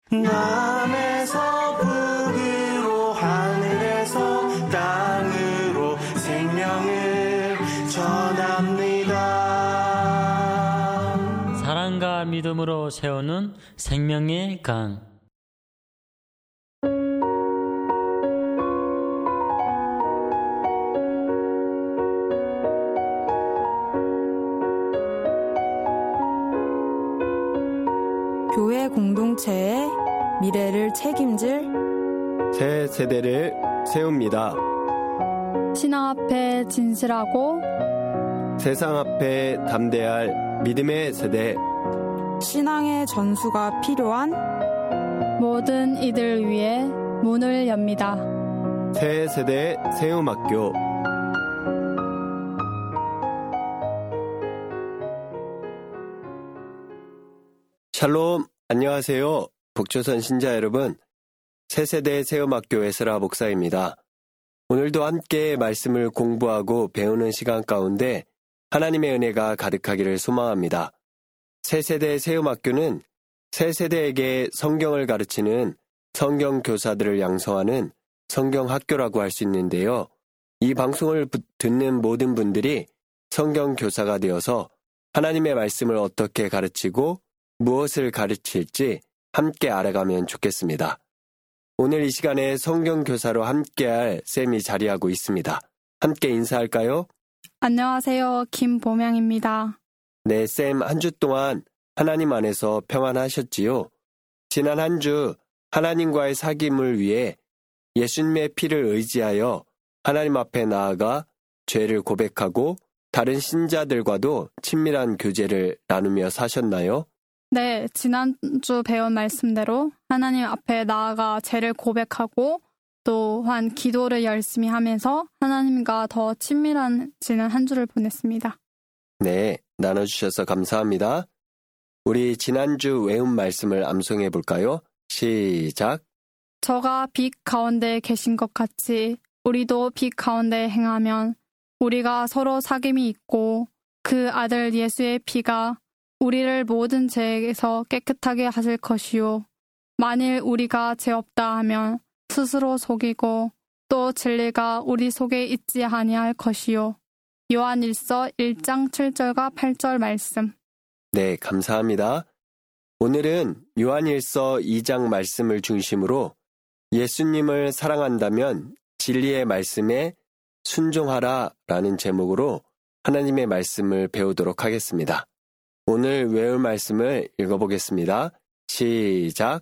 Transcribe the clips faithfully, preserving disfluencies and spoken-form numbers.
남에서 북으로 하늘에서 땅으로 생명을 전합니다. 사랑과 믿음으로 세우는 생명의 강. 교회 공동체의 미래를 책임질 새 세대를 세웁니다. 신앙 앞에 진실하고 세상 앞에 담대할 믿음의 세대. 신앙의 전수가 필요한 모든 이들 위해 문을 엽니다. 새 세대 세움학교. 샬롬, 안녕하세요. 북조선 신자 여러분, 새세대 세움학교 에스라 목사입니다. 오늘도 함께 말씀을 공부하고 배우는 시간 가운데 하나님의 은혜가 가득하기를 소망합니다. 새세대 세움학교는 새세대에게 성경을 가르치는 성경 교사들을 양성하는 성경학교라고 할 수 있는데요. 이 방송을 듣는 모든 분들이 성경 교사가 되어서 하나님의 말씀을 어떻게 가르치고 무엇을 가르칠지 함께 알아가면 좋겠습니다. 오늘 이 시간에 성경교사로 함께할 쌤이 자리하고 있습니다. 함께 인사할까요? 안녕하세요. 김보명입니다. 네, 쌤 한 주 동안 하나님 안에서 평안하셨지요? 지난 한 주 하나님과의 사귐을 위해 예수님의 피를 의지하여 하나님 앞에 나아가 죄를 고백하고 다른 신자들과도 친밀한 교제를 나누며 사셨나요? 네, 지난주 배운 말씀대로 하나님 앞에 나아가 죄를 고백하고 또한 기도를 열심히 하면서 하나님과 더 친밀해지는 한 주를 보냈습니다. 네, 나눠주셔서 감사합니다. 우리 지난주 외운 말씀을 암송해 볼까요? 시작. 저가 빛 가운데 계신 것 같이 우리도 빛 가운데 행하면 우리가 서로 사귐이 있고 그 아들 예수의 피가 우리를 모든 죄에서 깨끗하게 하실 것이요. 만일 우리가 죄 없다 하면 스스로 속이고 또 진리가 우리 속에 있지 아니할 것이요. 요한일서 일 장 칠 절과 팔 절 말씀. 네, 감사합니다. 오늘은 요한일서 이 장 말씀을 중심으로 예수님을 사랑한다면 진리의 말씀에 순종하라 라는 제목으로 하나님의 말씀을 배우도록 하겠습니다. 오늘 외울 말씀을 읽어보겠습니다. 시작.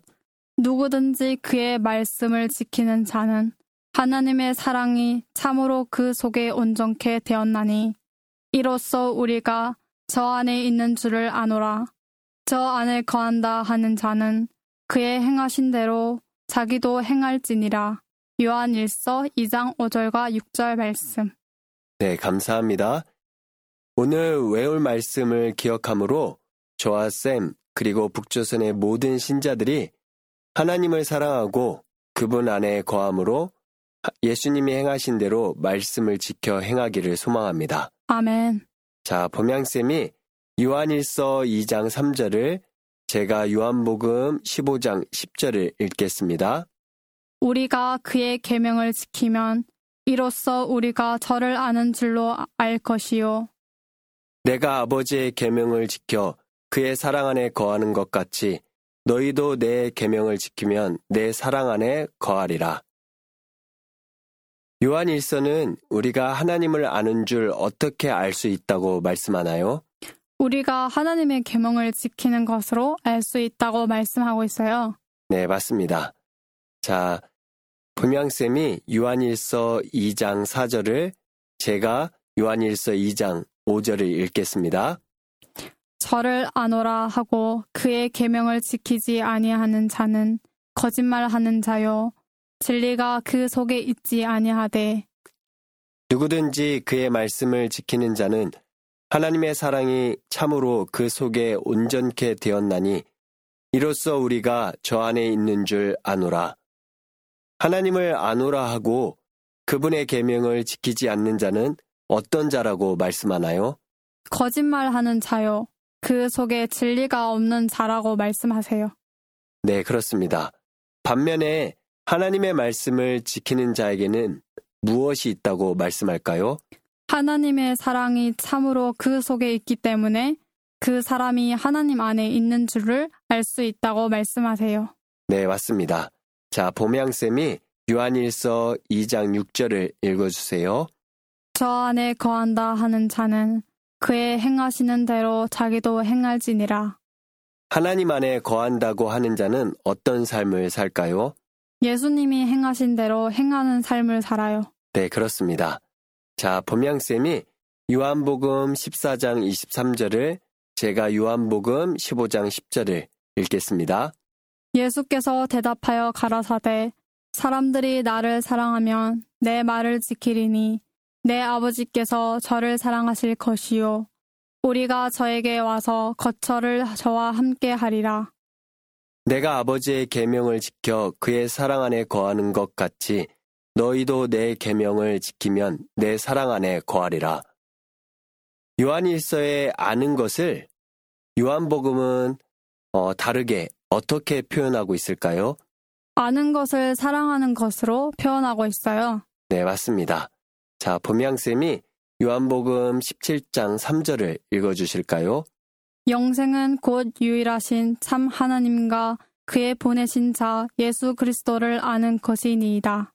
누구든지 그의 말씀을 지키는 자는 하나님의 사랑이 참으로 그 속에 온전케 되었나니 이로써 우리가 저 안에 있는 줄을 아노라. 저 안에 거한다 하는 자는 그의 행하신 대로 자기도 행할지니라. 요한일서 이 장 오 절과 육 절 말씀. 네, 감사합니다. 오늘 외울 말씀을 기억함으로 저와 쌤 그리고 북조선의 모든 신자들이 하나님을 사랑하고 그분 안에 거함으로 예수님이 행하신 대로 말씀을 지켜 행하기를 소망합니다. 아멘. 자, 범양쌤이 요한일서 이 장 삼 절을 제가 요한복음 십오 장 십 절을 읽겠습니다. 우리가 그의 계명을 지키면 이로써 우리가 저를 아는 줄로 알 것이요. 내가 아버지의 계명을 지켜 그의 사랑 안에 거하는 것 같이 너희도 내 계명을 지키면 내 사랑 안에 거하리라. 요한일서는 우리가 하나님을 아는 줄 어떻게 알 수 있다고 말씀하나요? 우리가 하나님의 계명을 지키는 것으로 알 수 있다고 말씀하고 있어요. 네, 맞습니다. 자, 범양쌤이 요한일서 이 장 사 절을 제가 요한일서 이 장 오 절을 읽겠습니다. 저를 아노라 하고 그의 계명을 지키지 아니하는 자는 거짓말하는 자요. 진리가 그 속에 있지 아니하되. 누구든지 그의 말씀을 지키는 자는 하나님의 사랑이 참으로 그 속에 온전케 되었나니 이로써 우리가 저 안에 있는 줄 아노라. 하나님을 아노라 하고 그분의 계명을 지키지 않는 자는 어떤 자라고 말씀하나요? 거짓말하는 자요. 그 속에 진리가 없는 자라고 말씀하세요. 네, 그렇습니다. 반면에 하나님의 말씀을 지키는 자에게는 무엇이 있다고 말씀할까요? 하나님의 사랑이 참으로 그 속에 있기 때문에 그 사람이 하나님 안에 있는 줄을 알 수 있다고 말씀하세요. 네, 맞습니다. 자, 봄양쌤이 요한일서 이 장 육 절을 읽어주세요. 저 안에 거한다 하는 자는 그의 행하시는 대로 자기도 행할지니라. 하나님 안에 거한다고 하는 자는 어떤 삶을 살까요? 예수님이 행하신 대로 행하는 삶을 살아요. 네, 그렇습니다. 자, 봄양쌤이 요한복음 십사 장 이십삼 절을 제가 요한복음 십오 장 십 절을 읽겠습니다. 예수께서 대답하여 가라사대 사람들이 나를 사랑하면 내 말을 지키리니 내 아버지께서 저를 사랑하실 것이요 우리가 저에게 와서 거처를 저와 함께 하리라. 내가 아버지의 계명을 지켜 그의 사랑 안에 거하는 것 같이 너희도 내 계명을 지키면 내 사랑 안에 거하리라. 요한일서에 아는 것을 요한복음은 어, 다르게 어떻게 표현하고 있을까요? 아는 것을 사랑하는 것으로 표현하고 있어요. 네, 맞습니다. 자, 봄양쌤이 요한복음 십칠 장 삼 절을 읽어주실까요? 영생은 곧 유일하신 참 하나님과 그의 보내신 자 예수 그리스도를 아는 것이니이다.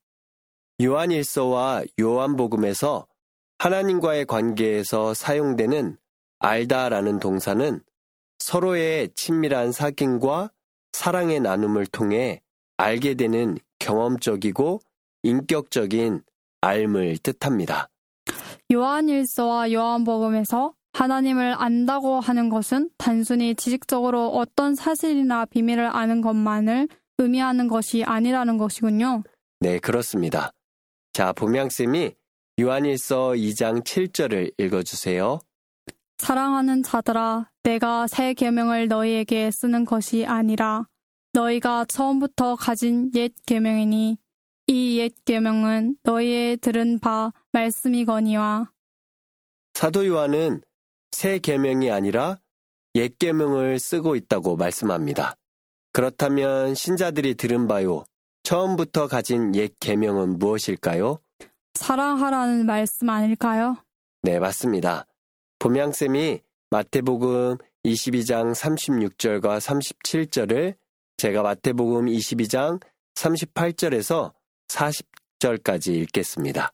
요한일서와 요한복음에서 하나님과의 관계에서 사용되는 알다라는 동사는 서로의 친밀한 사귐과 사랑의 나눔을 통해 알게 되는 경험적이고 인격적인 알을 뜻합니다. 요한일서와 요한복음에서 하나님을 안다고 하는 것은 단순히 지식적으로 어떤 사실이나 비밀을 아는 것만을 의미하는 것이 아니라는 것이군요. 네, 그렇습니다. 자, 봄양쌤이 요한일서 이 장 칠 절을 읽어주세요. 사랑하는 자들아, 내가 새 계명을 너희에게 쓰는 것이 아니라 너희가 처음부터 가진 옛 계명이니 이 옛 계명은 너희의 들은 바 말씀이거니와. 사도 요한은 새 계명이 아니라 옛 계명을 쓰고 있다고 말씀합니다. 그렇다면 신자들이 들은 바요, 처음부터 가진 옛 계명은 무엇일까요? 사랑하라는 말씀 아닐까요? 네, 맞습니다. 봄양쌤이 마태복음 이십이 장 삼십육 절과 삼십칠 절을 제가 마태복음 이십이 장 삼십팔 절에서 사십 절까지 읽겠습니다.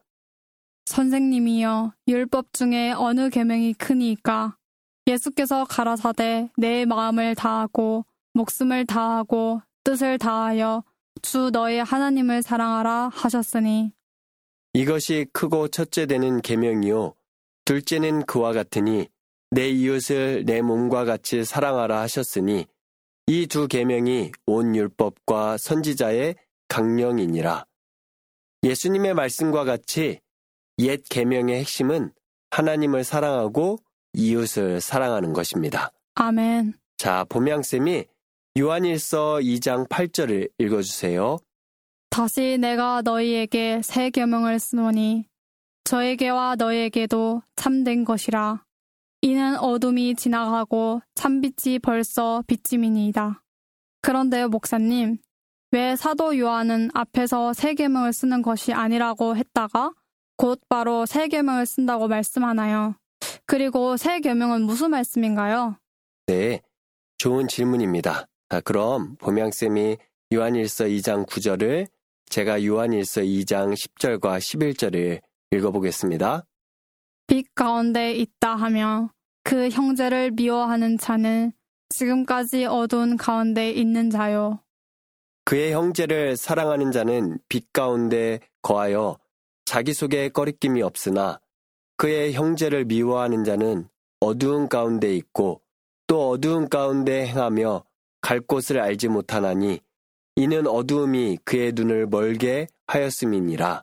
선생님이여, 율법 중에 어느 계명이 크니이까? 예수께서 가라사대 내 마음을 다하고 목숨을 다하고 뜻을 다하여 주 너의 하나님을 사랑하라 하셨으니. 이것이 크고 첫째 되는 계명이요 둘째는 그와 같으니 내 이웃을 내 몸과 같이 사랑하라 하셨으니 이 두 계명이 온 율법과 선지자의 강령이니라. 예수님의 말씀과 같이 옛 계명의 핵심은 하나님을 사랑하고 이웃을 사랑하는 것입니다. 아멘. 자, 봄양쌤이 요한일서 이 장 팔 절을 읽어주세요. 다시 내가 너희에게 새 계명을 쓰노니 저에게와 너희에게도 참된 것이라. 이는 어둠이 지나가고 참빛이 벌써 비침이니이다. 그런데 목사님, 왜 사도 요한은 앞에서 새 계명을 쓰는 것이 아니라고 했다가 곧바로 새 계명을 쓴다고 말씀하나요? 그리고 새 계명은 무슨 말씀인가요? 네, 좋은 질문입니다. 자, 그럼 봄양쌤이 요한일서 이 장 구 절을 제가 요한일서 이 장 십 절과 십일 절을 읽어보겠습니다. 빛 가운데 있다 하며 그 형제를 미워하는 자는 지금까지 어두운 가운데 있는 자요. 그의 형제를 사랑하는 자는 빛 가운데 거하여 자기 속에 꺼리낌이 없으나 그의 형제를 미워하는 자는 어두운 가운데 있고 또 어두운 가운데 행하며 갈 곳을 알지 못하나니 이는 어두움이 그의 눈을 멀게 하였음이니라.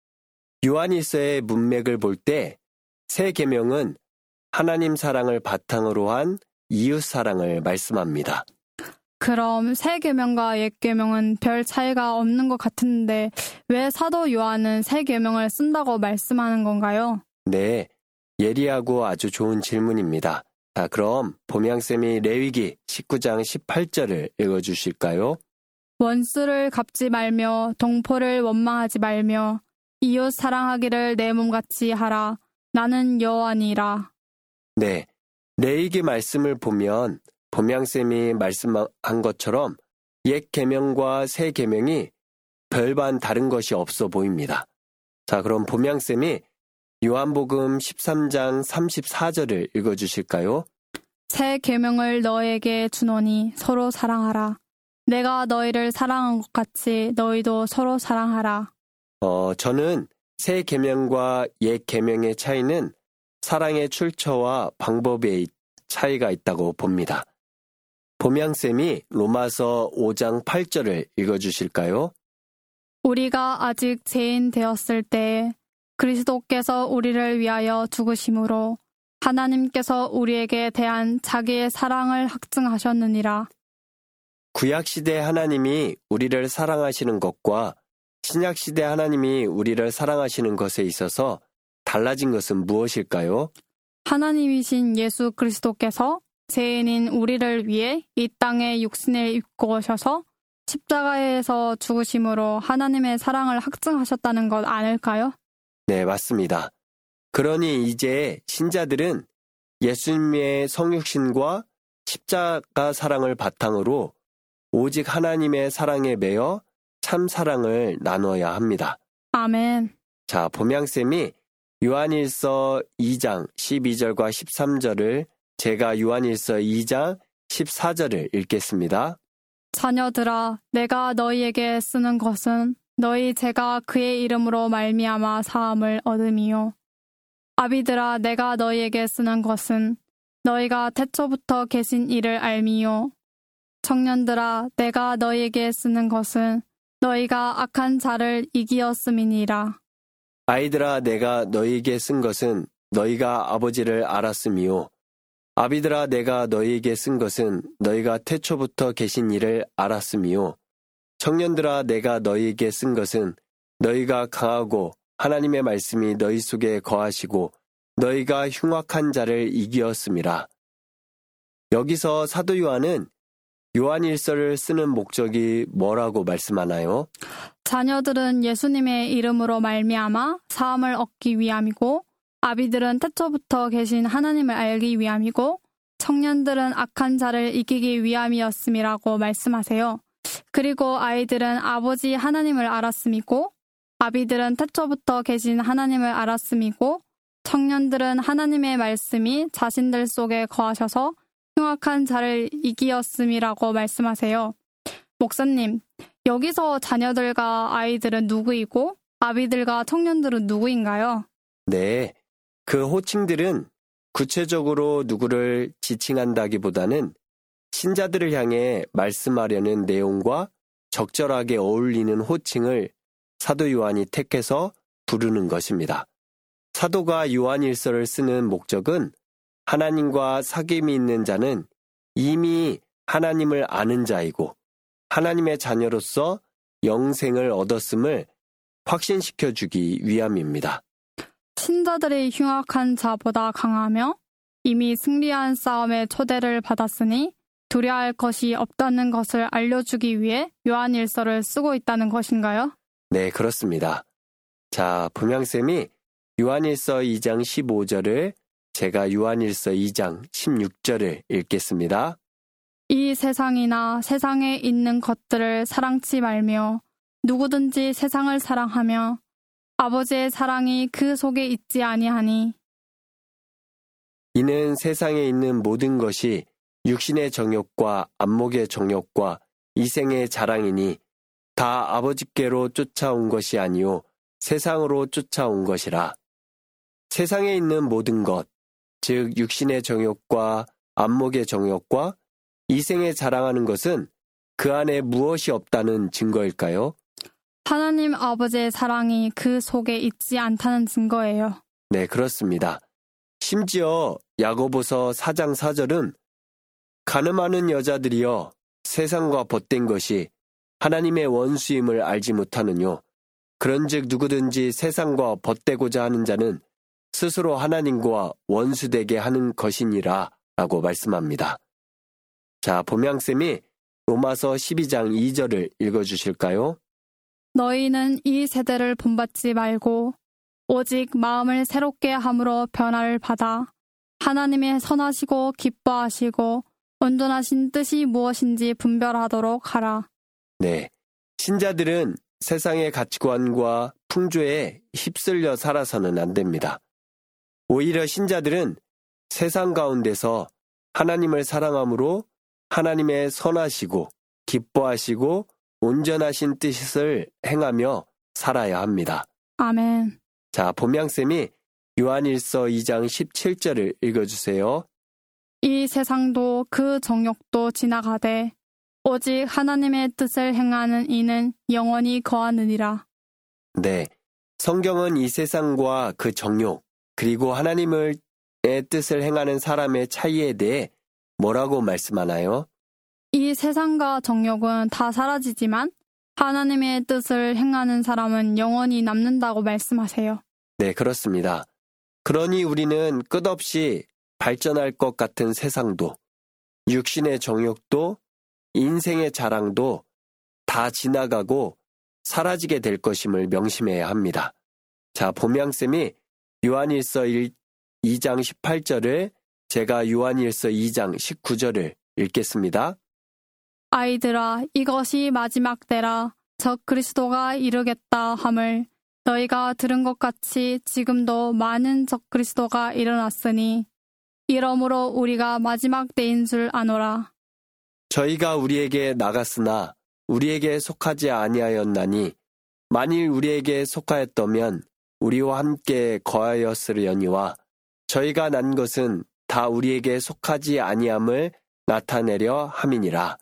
요한일서의 문맥을 볼 때 새 계명은 하나님 사랑을 바탕으로 한 이웃 사랑을 말씀합니다. 그럼 새 계명과 옛 계명은 별 차이가 없는 것 같은데 왜 사도 요한은 새 계명을 쓴다고 말씀하는 건가요? 네, 예리하고 아주 좋은 질문입니다. 자, 그럼 봄양쌤이 레위기 십구 장 십팔 절을 읽어주실까요? 원수를 갚지 말며 동포를 원망하지 말며 이웃 사랑하기를 내 몸같이 하라. 나는 여호와니라. 네, 레위기 말씀을 보면 봄양쌤이 말씀한 것처럼 옛 계명과 새 계명이 별반 다른 것이 없어 보입니다. 자, 그럼 봄양쌤이 요한복음 십삼 장 삼십사 절을 읽어주실까요? 새 계명을 너에게 주노니 서로 사랑하라. 내가 너희를 사랑한 것 같이 너희도 서로 사랑하라. 어, 저는 새 계명과 옛 계명의 차이는 사랑의 출처와 방법의 차이가 있다고 봅니다. 봄양쌤이 로마서 오 장 팔 절을 읽어주실까요? 우리가 아직 죄인 되었을 때에 그리스도께서 우리를 위하여 죽으심으로 하나님께서 우리에게 대한 자기의 사랑을 확증하셨느니라. 구약시대 하나님이 우리를 사랑하시는 것과 신약시대 하나님이 우리를 사랑하시는 것에 있어서 달라진 것은 무엇일까요? 하나님이신 예수 그리스도께서 죄인인 우리를 위해 이 땅에 육신을 입고 오셔서 십자가에서 죽으심으로 하나님의 사랑을 확증하셨다는 것 아닐까요? 네, 맞습니다. 그러니 이제 신자들은 예수님의 성육신과 십자가 사랑을 바탕으로 오직 하나님의 사랑에 매여 참 사랑을 나눠야 합니다. 아멘. 자, 봄양쌤이 요한일서 이 장 십이 절과 십삼 절을 제가 요한일서 이 장 십사 절을 읽겠습니다. 자녀들아, 내가 너희에게 쓰는 것은 너희 죄가 그의 이름으로 말미암아 사함을 얻음이요. 아비들아, 내가 너희에게 쓰는 것은 너희가 태초부터 계신 이를 알미요. 청년들아, 내가 너희에게 쓰는 것은 너희가 악한 자를 이기었음이니라. 아이들아, 내가 너희에게 쓴 것은 너희가 아버지를 알았음이요. 아비들아, 내가 너희에게 쓴 것은 너희가 태초부터 계신 이를 알았음이요. 청년들아, 내가 너희에게 쓴 것은 너희가 강하고 하나님의 말씀이 너희 속에 거하시고 너희가 흉악한 자를 이기었음이라. 여기서 사도 요한은 요한일서를 쓰는 목적이 뭐라고 말씀하나요? 자녀들은 예수님의 이름으로 말미암아 사함을 얻기 위함이고, 아비들은 태초부터 계신 하나님을 알기 위함이고, 청년들은 악한 자를 이기기 위함이었음이라고 말씀하세요. 그리고 아이들은 아버지 하나님을 알았음이고, 아비들은 태초부터 계신 하나님을 알았음이고, 청년들은 하나님의 말씀이 자신들 속에 거하셔서 흉악한 자를 이기었음이라고 말씀하세요. 목사님, 여기서 자녀들과 아이들은 누구이고 아비들과 청년들은 누구인가요? 네, 그 호칭들은 구체적으로 누구를 지칭한다기보다는 신자들을 향해 말씀하려는 내용과 적절하게 어울리는 호칭을 사도 요한이 택해서 부르는 것입니다. 사도가 요한일서를 쓰는 목적은 하나님과 사귐이 있는 자는 이미 하나님을 아는 자이고 하나님의 자녀로서 영생을 얻었음을 확신시켜주기 위함입니다. 신자들이 흉악한 자보다 강하며 이미 승리한 싸움의 초대를 받았으니 두려워할 것이 없다는 것을 알려주기 위해 요한일서를 쓰고 있다는 것인가요? 네, 그렇습니다. 자, 분양쌤이 요한일서 이 장 십오 절을 제가 요한일서 이 장 십육 절을 읽겠습니다. 이 세상이나 세상에 있는 것들을 사랑치 말며 누구든지 세상을 사랑하며 아버지의 사랑이 그 속에 있지 아니하니. 이는 세상에 있는 모든 것이 육신의 정욕과 안목의 정욕과 이생의 자랑이니 다 아버지께로 쫓아온 것이 아니요 세상으로 쫓아온 것이라. 세상에 있는 모든 것, 즉 육신의 정욕과 안목의 정욕과 이생에 자랑하는 것은 그 안에 무엇이 없다는 증거일까요? 하나님 아버지의 사랑이 그 속에 있지 않다는 증거예요. 네, 그렇습니다. 심지어 야고보서 사 장 사 절은 가늠하는 여자들이여 세상과 벗된 것이 하나님의 원수임을 알지 못하느뇨. 그런즉 누구든지 세상과 벗되고자 하는 자는 스스로 하나님과 원수되게 하는 것이니라 라고 말씀합니다. 자, 봄양쌤이 로마서 십이 장 이 절을 읽어주실까요? 너희는 이 세대를 본받지 말고 오직 마음을 새롭게 함으로 변화를 받아 하나님의 선하시고 기뻐하시고 온전하신 뜻이 무엇인지 분별하도록 하라. 네, 신자들은 세상의 가치관과 풍조에 휩쓸려 살아서는 안 됩니다. 오히려 신자들은 세상 가운데서 하나님을 사랑함으로 하나님의 선하시고 기뻐하시고 온전하신 뜻을 행하며 살아야 합니다. 아멘. 자, 봄양쌤이 요한일서 이 장 십칠 절을 읽어주세요. 이 세상도 그 정욕도 지나가되 오직 하나님의 뜻을 행하는 이는 영원히 거하느니라. 네, 성경은 이 세상과 그 정욕 그리고 하나님의 뜻을 행하는 사람의 차이에 대해 뭐라고 말씀하나요? 이 세상과 정욕은 다 사라지지만 하나님의 뜻을 행하는 사람은 영원히 남는다고 말씀하세요. 네, 그렇습니다. 그러니 우리는 끝없이 발전할 것 같은 세상도, 육신의 정욕도, 인생의 자랑도 다 지나가고 사라지게 될 것임을 명심해야 합니다. 자, 봄양쌤이 요한일서 이 장 십팔 절을 제가 요한일서 이 장 십구 절을 읽겠습니다. 아이들아, 이것이 마지막 때라. 적 그리스도가 이르겠다 함을 너희가 들은 것 같이 지금도 많은 적 그리스도가 일어났으니 이러므로 우리가 마지막 때인 줄 아노라. 저희가 우리에게 나갔으나 우리에게 속하지 아니하였나니 만일 우리에게 속하였다면 우리와 함께 거하였으려니와 저희가 난 것은 다 우리에게 속하지 아니함을 나타내려 함이니라.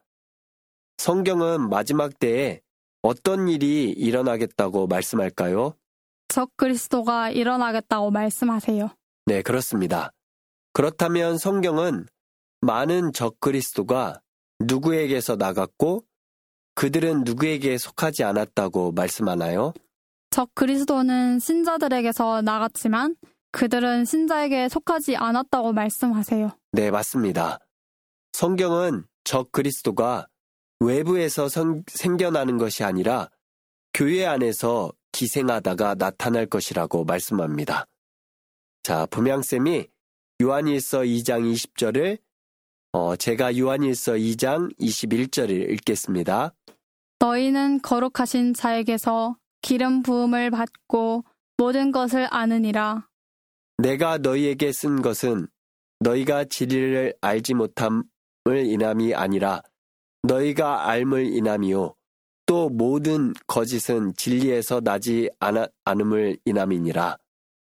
성경은 마지막 때에 어떤 일이 일어나겠다고 말씀할까요? 적 그리스도가 일어나겠다고 말씀하세요. 네, 그렇습니다. 그렇다면 성경은 많은 적 그리스도가 누구에게서 나갔고 그들은 누구에게 속하지 않았다고 말씀하나요? 적 그리스도는 신자들에게서 나갔지만 그들은 신자에게 속하지 않았다고 말씀하세요. 네, 맞습니다. 성경은 적 그리스도가 외부에서 성, 생겨나는 것이 아니라 교회 안에서 기생하다가 나타날 것이라고 말씀합니다. 자, 봄양쌤이 요한일서 이 장 이십 절을 어, 제가 요한일서 이 장 이십일 절을 읽겠습니다. 너희는 거룩하신 자에게서 기름 부음을 받고 모든 것을 아느니라. 내가 너희에게 쓴 것은 너희가 진리를 알지 못함을 인함이 아니라 너희가 알물 인함이요 또 모든 거짓은 진리에서 나지 않아, 않음을 인함이니라.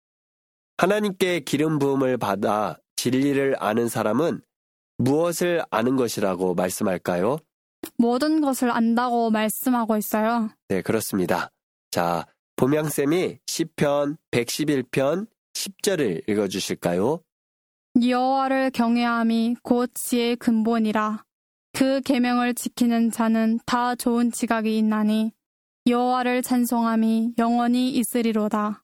하나님께 기름 부음을 받아 진리를 아는 사람은 무엇을 아는 것이라고 말씀할까요? 모든 것을 안다고 말씀하고 있어요. 네, 그렇습니다. 자, 봄양쌤이 시편 백십일 편 십 절을 읽어주실까요? 여호와를 경외함이 곧 지혜의 근본이라. 그 계명을 지키는 자는 다 좋은 지각이 있나니 여호와를 찬송함이 영원히 있으리로다.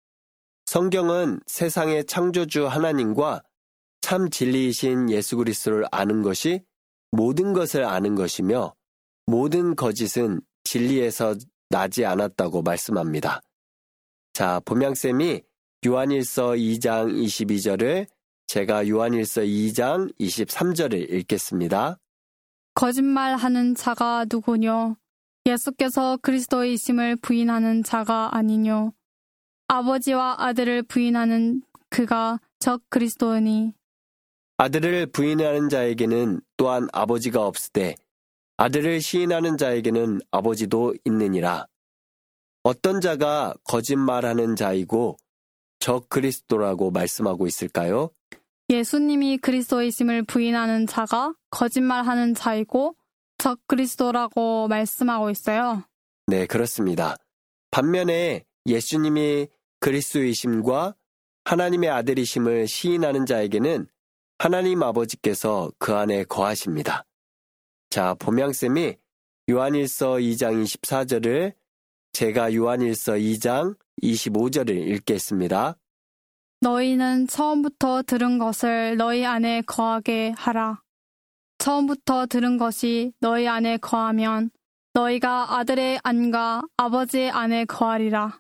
성경은 세상의 창조주 하나님과 참 진리이신 예수 그리스도를 아는 것이 모든 것을 아는 것이며 모든 거짓은 진리에서 나지 않았다고 말씀합니다. 자, 봄양쌤이 요한일서 이 장 이십이 절을 제가 요한일서 이 장 이십삼 절을 읽겠습니다. 거짓말하는 자가 누구뇨? 예수께서 그리스도이심을 부인하는 자가 아니뇨? 아버지와 아들을 부인하는 그가 적 그리스도니. 아들을 부인하는 자에게는 또한 아버지가 없으되 아들을 시인하는 자에게는 아버지도 있느니라. 어떤 자가 거짓말하는 자이고 적 그리스도라고 말씀하고 있을까요? 예수님이 그리스도이심을 부인하는 자가 거짓말하는 자이고 적 그리스도라고 말씀하고 있어요. 네, 그렇습니다. 반면에 예수님이 그리스도이심과 하나님의 아들이심을 시인하는 자에게는 하나님 아버지께서 그 안에 거하십니다. 자, 봄양쌤이 요한일서 이 장 이십사 절을 제가 요한일서 이 장 이십오 절을 읽겠습니다. 너희는 처음부터 들은 것을 너희 안에 거하게 하라. 처음부터 들은 것이 너희 안에 거하면 너희가 아들의 안과 아버지의 안에 거하리라.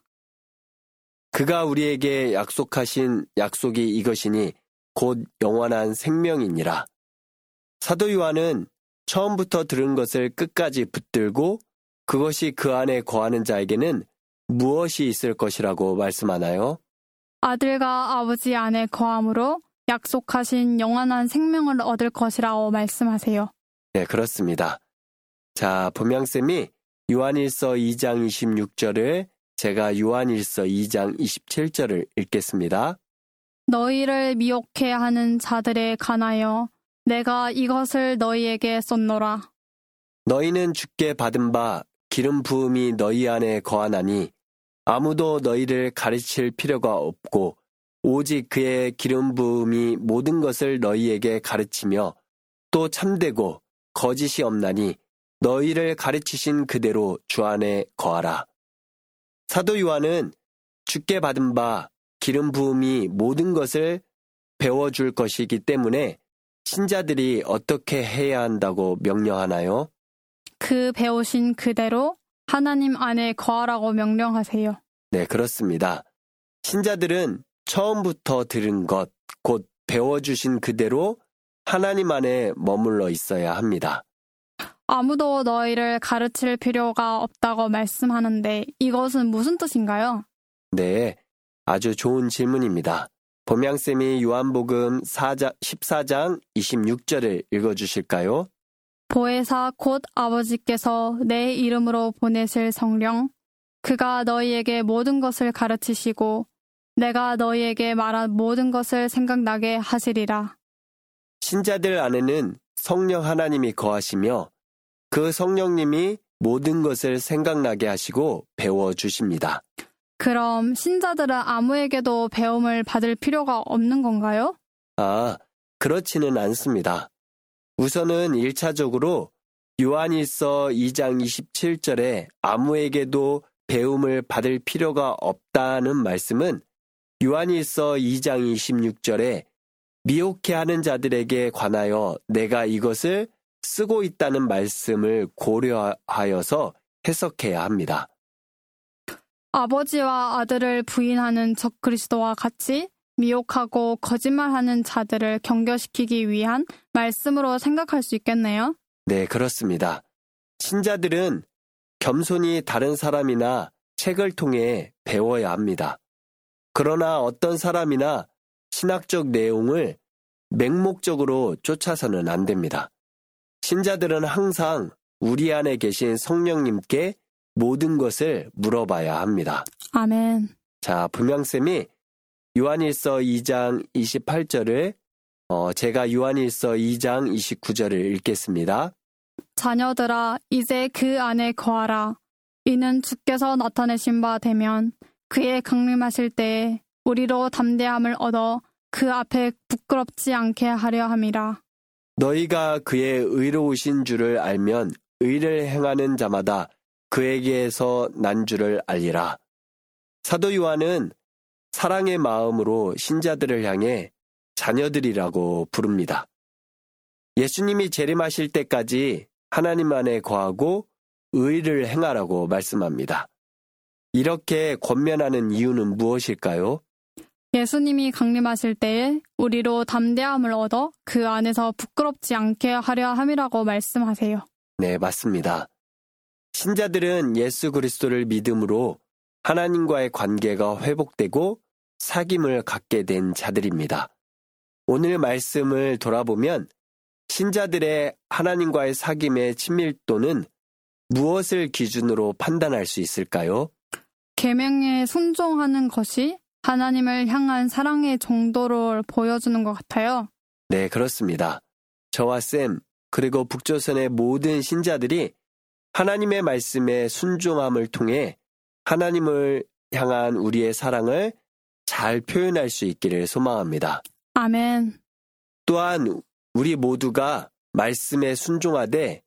그가 우리에게 약속하신 약속이 이것이니 곧 영원한 생명이니라. 사도 요한은 처음부터 들은 것을 끝까지 붙들고 그것이 그 안에 거하는 자에게는 무엇이 있을 것이라고 말씀하나요? 아들과 아버지 안에 거함으로 약속하신 영원한 생명을 얻을 것이라고 말씀하세요. 네, 그렇습니다. 자, 범양쌤이 요한일서 이 장 이십육 절을 제가 요한일서 이 장 이십칠 절을 읽겠습니다. 너희를 미혹해 하는 자들에 관하여 내가 이것을 너희에게 썼노라. 너희는 주께 받은 바 기름 부음이 너희 안에 거하나니 아무도 너희를 가르칠 필요가 없고 오직 그의 기름 부음이 모든 것을 너희에게 가르치며 또 참되고 거짓이 없나니 너희를 가르치신 그대로 주 안에 거하라. 사도 요한은 주께 받은 바 기름 부음이 모든 것을 배워줄 것이기 때문에 신자들이 어떻게 해야 한다고 명령하나요? 그 배우신 그대로 하나님 안에 거하라고 명령하세요. 네, 그렇습니다. 신자들은 처음부터 들은 것, 곧 배워주신 그대로 하나님 안에 머물러 있어야 합니다. 아무도 너희를 가르칠 필요가 없다고 말씀하는데 이것은 무슨 뜻인가요? 네, 아주 좋은 질문입니다. 범양쌤이 요한복음 십사 장 이십육 절을 읽어주실까요? 보혜사 곧 아버지께서 내 이름으로 보내실 성령, 그가 너희에게 모든 것을 가르치시고 내가 너희에게 말한 모든 것을 생각나게 하시리라. 신자들 안에는 성령 하나님이 거하시며 그 성령님이 모든 것을 생각나게 하시고 배워주십니다. 그럼 신자들은 아무에게도 배움을 받을 필요가 없는 건가요? 아, 그렇지는 않습니다. 우선은 일차적으로 요한일서 이 장 이십칠 절에 아무에게도 배움을 받을 필요가 없다는 말씀은 요한일서 이 장 이십육 절에 미혹해 하는 자들에게 관하여 내가 이것을 쓰고 있다는 말씀을 고려하여서 해석해야 합니다. 아버지와 아들을 부인하는 적그리스도와 같이 미혹하고 거짓말하는 자들을 경계시키기 위한 말씀으로 생각할 수 있겠네요. 네, 그렇습니다. 신자들은 겸손히 다른 사람이나 책을 통해 배워야 합니다. 그러나 어떤 사람이나 신학적 내용을 맹목적으로 쫓아서는 안 됩니다. 신자들은 항상 우리 안에 계신 성령님께 모든 것을 물어봐야 합니다. 아멘. 자, 분명쌤이 요한일서 이 장 이십팔 절을 어, 제가 요한일서 이 장 이십구 절을 읽겠습니다. 자녀들아, 이제 그 안에 거하라. 이는 주께서 나타내신 바 되면 그의 강림하실 때에 우리로 담대함을 얻어 그 앞에 부끄럽지 않게 하려 함이라. 너희가 그의 의로우신 줄을 알면 의를 행하는 자마다 그에게서 난 줄을 알리라. 사도 요한은 사랑의 마음으로 신자들을 향해 자녀들이라고 부릅니다. 예수님이 재림하실 때까지 하나님 안에 거하고 의를 행하라고 말씀합니다. 이렇게 권면하는 이유는 무엇일까요? 예수님이 강림하실 때에 우리로 담대함을 얻어 그 안에서 부끄럽지 않게 하려 함이라고 말씀하세요. 네, 맞습니다. 신자들은 예수 그리스도를 믿음으로 하나님과의 관계가 회복되고 사귐을 갖게 된 자들입니다. 오늘 말씀을 돌아보면 신자들의 하나님과의 사귐의 친밀도는 무엇을 기준으로 판단할 수 있을까요? 계명에 순종하는 것이 하나님을 향한 사랑의 정도를 보여주는 것 같아요. 네, 그렇습니다. 저와 쌤, 그리고 북조선의 모든 신자들이 하나님의 말씀에 순종함을 통해 하나님을 향한 우리의 사랑을 잘 표현할 수 있기를 소망합니다. 아멘. 또한 우리 모두가 말씀에 순종하되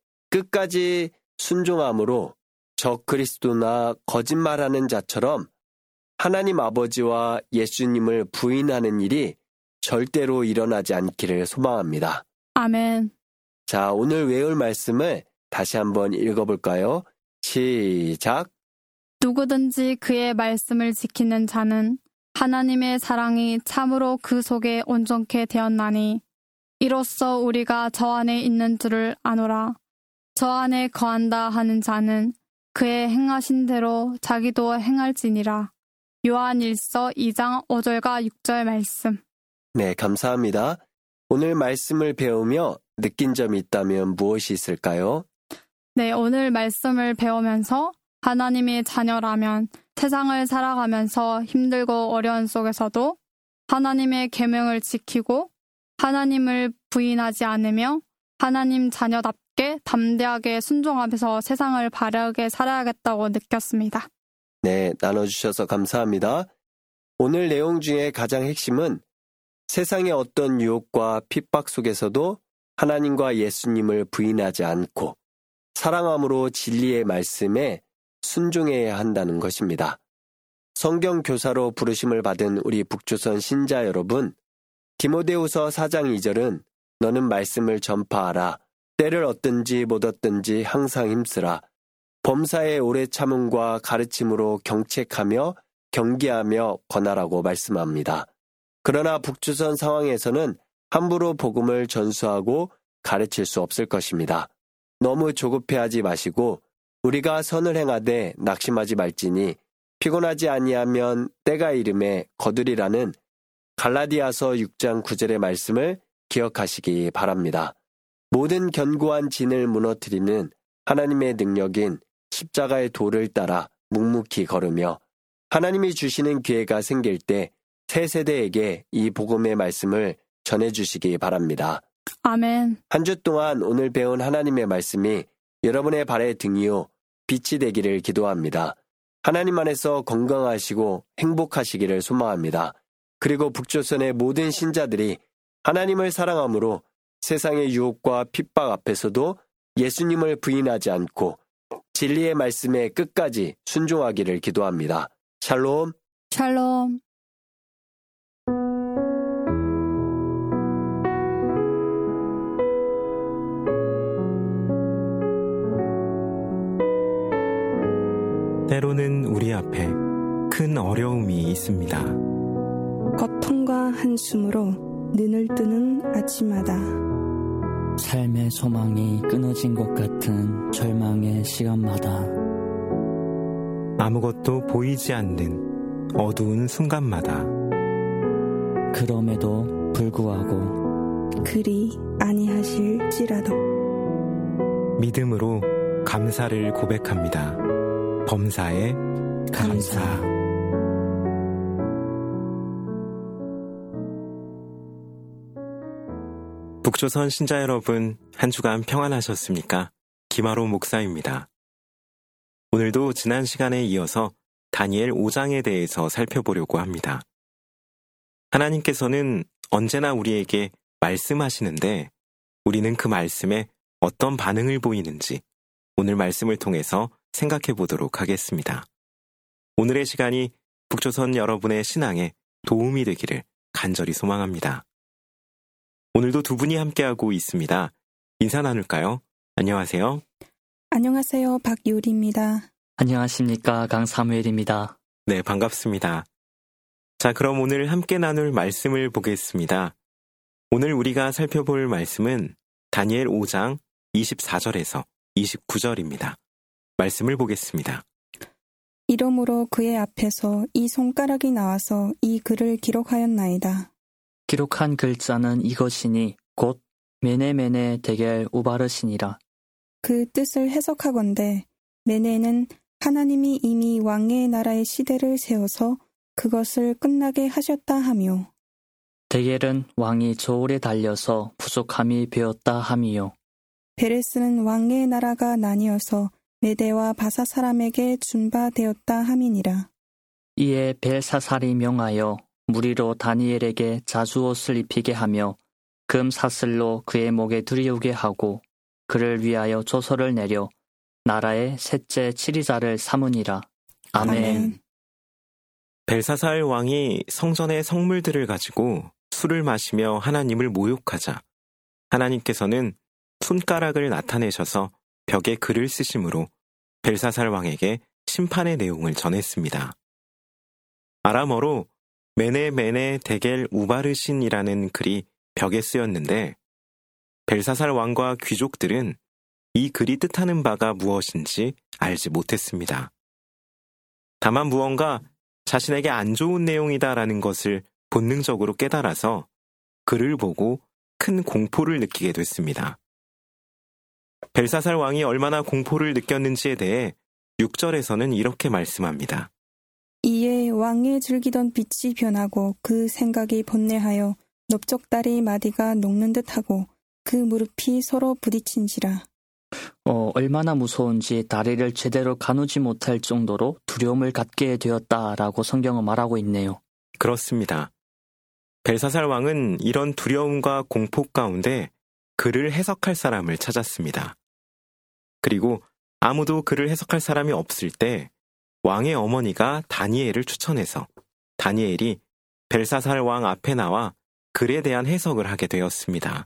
끝까지 순종함으로 적 그리스도나 거짓말하는 자처럼 하나님 아버지와 예수님을 부인하는 일이 절대로 일어나지 않기를 소망합니다. 아멘. 자, 오늘 외울 말씀을 다시 한번 읽어볼까요? 시작! 누구든지 그의 말씀을 지키는 자는 하나님의 사랑이 참으로 그 속에 온전케 되었나니 이로써 우리가 저 안에 있는 줄을 아노라. 저 안에 거한다 하는 자는 그의 행하신 대로 자기도 행할지니라. 요한일서 이 장 오 절과 육 절 말씀. 네, 감사합니다. 오늘 말씀을 배우며 느낀 점이 있다면 무엇이 있을까요? 네, 오늘 말씀을 배우면서 하나님의 자녀라면 세상을 살아가면서 힘들고 어려운 속에서도 하나님의 계명을 지키고 하나님을 부인하지 않으며 하나님 자녀답게 담대하게 순종하면서 세상을 바르게 살아야겠다고 느꼈습니다. 네, 나눠주셔서 감사합니다. 오늘 내용 중에 가장 핵심은 세상의 어떤 유혹과 핍박 속에서도 하나님과 예수님을 부인하지 않고 사랑함으로 진리의 말씀에 순종해야 한다는 것입니다. 성경 교사로 부르심을 받은 우리 북조선 신자 여러분, 디모데후서 사 장 이 절은 너는 말씀을 전파하라. 때를 얻든지 못 얻든지 항상 힘쓰라. 범사의 오래 참음과 가르침으로 경책하며 경계하며 권하라고 말씀합니다. 그러나 북조선 상황에서는 함부로 복음을 전수하고 가르칠 수 없을 것입니다. 너무 조급해하지 마시고 우리가 선을 행하되 낙심하지 말지니 피곤하지 아니하면 때가 이름에 거두리라는 갈라디아서 육 장 구 절의 말씀을 기억하시기 바랍니다. 모든 견고한 진을 무너뜨리는 하나님의 능력인 십자가의 도를 따라 묵묵히 걸으며 하나님이 주시는 기회가 생길 때 새 세대에게 이 복음의 말씀을 전해주시기 바랍니다. 아멘. 한 주 동안 오늘 배운 하나님의 말씀이 여러분의 발의 등이요 빛이 되기를 기도합니다. 하나님 안에서 건강하시고 행복하시기를 소망합니다. 그리고 북조선의 모든 신자들이 하나님을 사랑함으로 세상의 유혹과 핍박 앞에서도 예수님을 부인하지 않고 진리의 말씀에 끝까지 순종하기를 기도합니다. 샬롬. 샬롬. 때로는 우리 앞에 큰 어려움이 있습니다. 고통과 한숨으로 눈을 뜨는 아침마다 삶의 소망이 끊어진 것 같은 절망의 시간마다 아무것도 보이지 않는 어두운 순간마다 그럼에도 불구하고 그리 아니하실지라도 믿음으로 감사를 고백합니다. 범사에 감사. 북조선 신자 여러분, 한 주간 평안하셨습니까? 김아로 목사입니다. 오늘도 지난 시간에 이어서 다니엘 오 장에 대해서 살펴보려고 합니다. 하나님께서는 언제나 우리에게 말씀하시는데 우리는 그 말씀에 어떤 반응을 보이는지 오늘 말씀을 통해서 생각해 보도록 하겠습니다. 오늘의 시간이 북조선 여러분의 신앙에 도움이 되기를 간절히 소망합니다. 오늘도 두 분이 함께하고 있습니다. 인사 나눌까요? 안녕하세요. 안녕하세요. 박유리입니다. 안녕하십니까, 강사무엘입니다. 네, 반갑습니다. 자, 그럼 오늘 함께 나눌 말씀을 보겠습니다. 오늘 우리가 살펴볼 말씀은 다니엘 오 장 이십사 절에서 이십구 절입니다. 말씀을 보겠습니다. 이러므로 그의 앞에서 이 손가락이 나와서 이 글을 기록하였나이다. 기록한 글자는 이것이니 곧 메네메네 데겔 우바르시니라. 그 뜻을 해석하건대 메네는 하나님이 이미 왕의 나라의 시대를 세워서 그것을 끝나게 하셨다 하며 데겔은 왕이 저울에 달려서 부족함이 되었다 함이요. 베레스는 왕의 나라가 나뉘어서 메대와 바사 사람에게 준바되었다 함이니라. 이에 벨사살이 명하여 무리로 다니엘에게 자주옷을 입히게 하며 금 사슬로 그의 목에 들이우게 하고 그를 위하여 조서를 내려 나라의 셋째 치리자를 삼으니라. 아멘. 아멘. 벨사살 왕이 성전의 성물들을 가지고 술을 마시며 하나님을 모욕하자 하나님께서는 손가락을 나타내셔서 벽에 글을 쓰심으로 벨사살 왕에게 심판의 내용을 전했습니다. 아람어로 메네 메네 데겔 우바르신이라는 글이 벽에 쓰였는데 벨사살 왕과 귀족들은 이 글이 뜻하는 바가 무엇인지 알지 못했습니다. 다만 무언가 자신에게 안 좋은 내용이다라는 것을 본능적으로 깨달아서 글을 보고 큰 공포를 느끼게 됐습니다. 벨사살 왕이 얼마나 공포를 느꼈는지에 대해 육 절에서는 이렇게 말씀합니다. 이에 왕의 즐기던 빛이 변하고 그 생각이 번뇌하여 넓적다리 마디가 녹는 듯하고 그 무릎이 서로 부딪힌지라. 어, 얼마나 무서운지 다리를 제대로 가누지 못할 정도로 두려움을 갖게 되었다라고 성경은 말하고 있네요. 그렇습니다. 벨사살 왕은 이런 두려움과 공포 가운데 글을 해석할 사람을 찾았습니다. 그리고 아무도 글을 해석할 사람이 없을 때 왕의 어머니가 다니엘을 추천해서 다니엘이 벨사살 왕 앞에 나와 글에 대한 해석을 하게 되었습니다.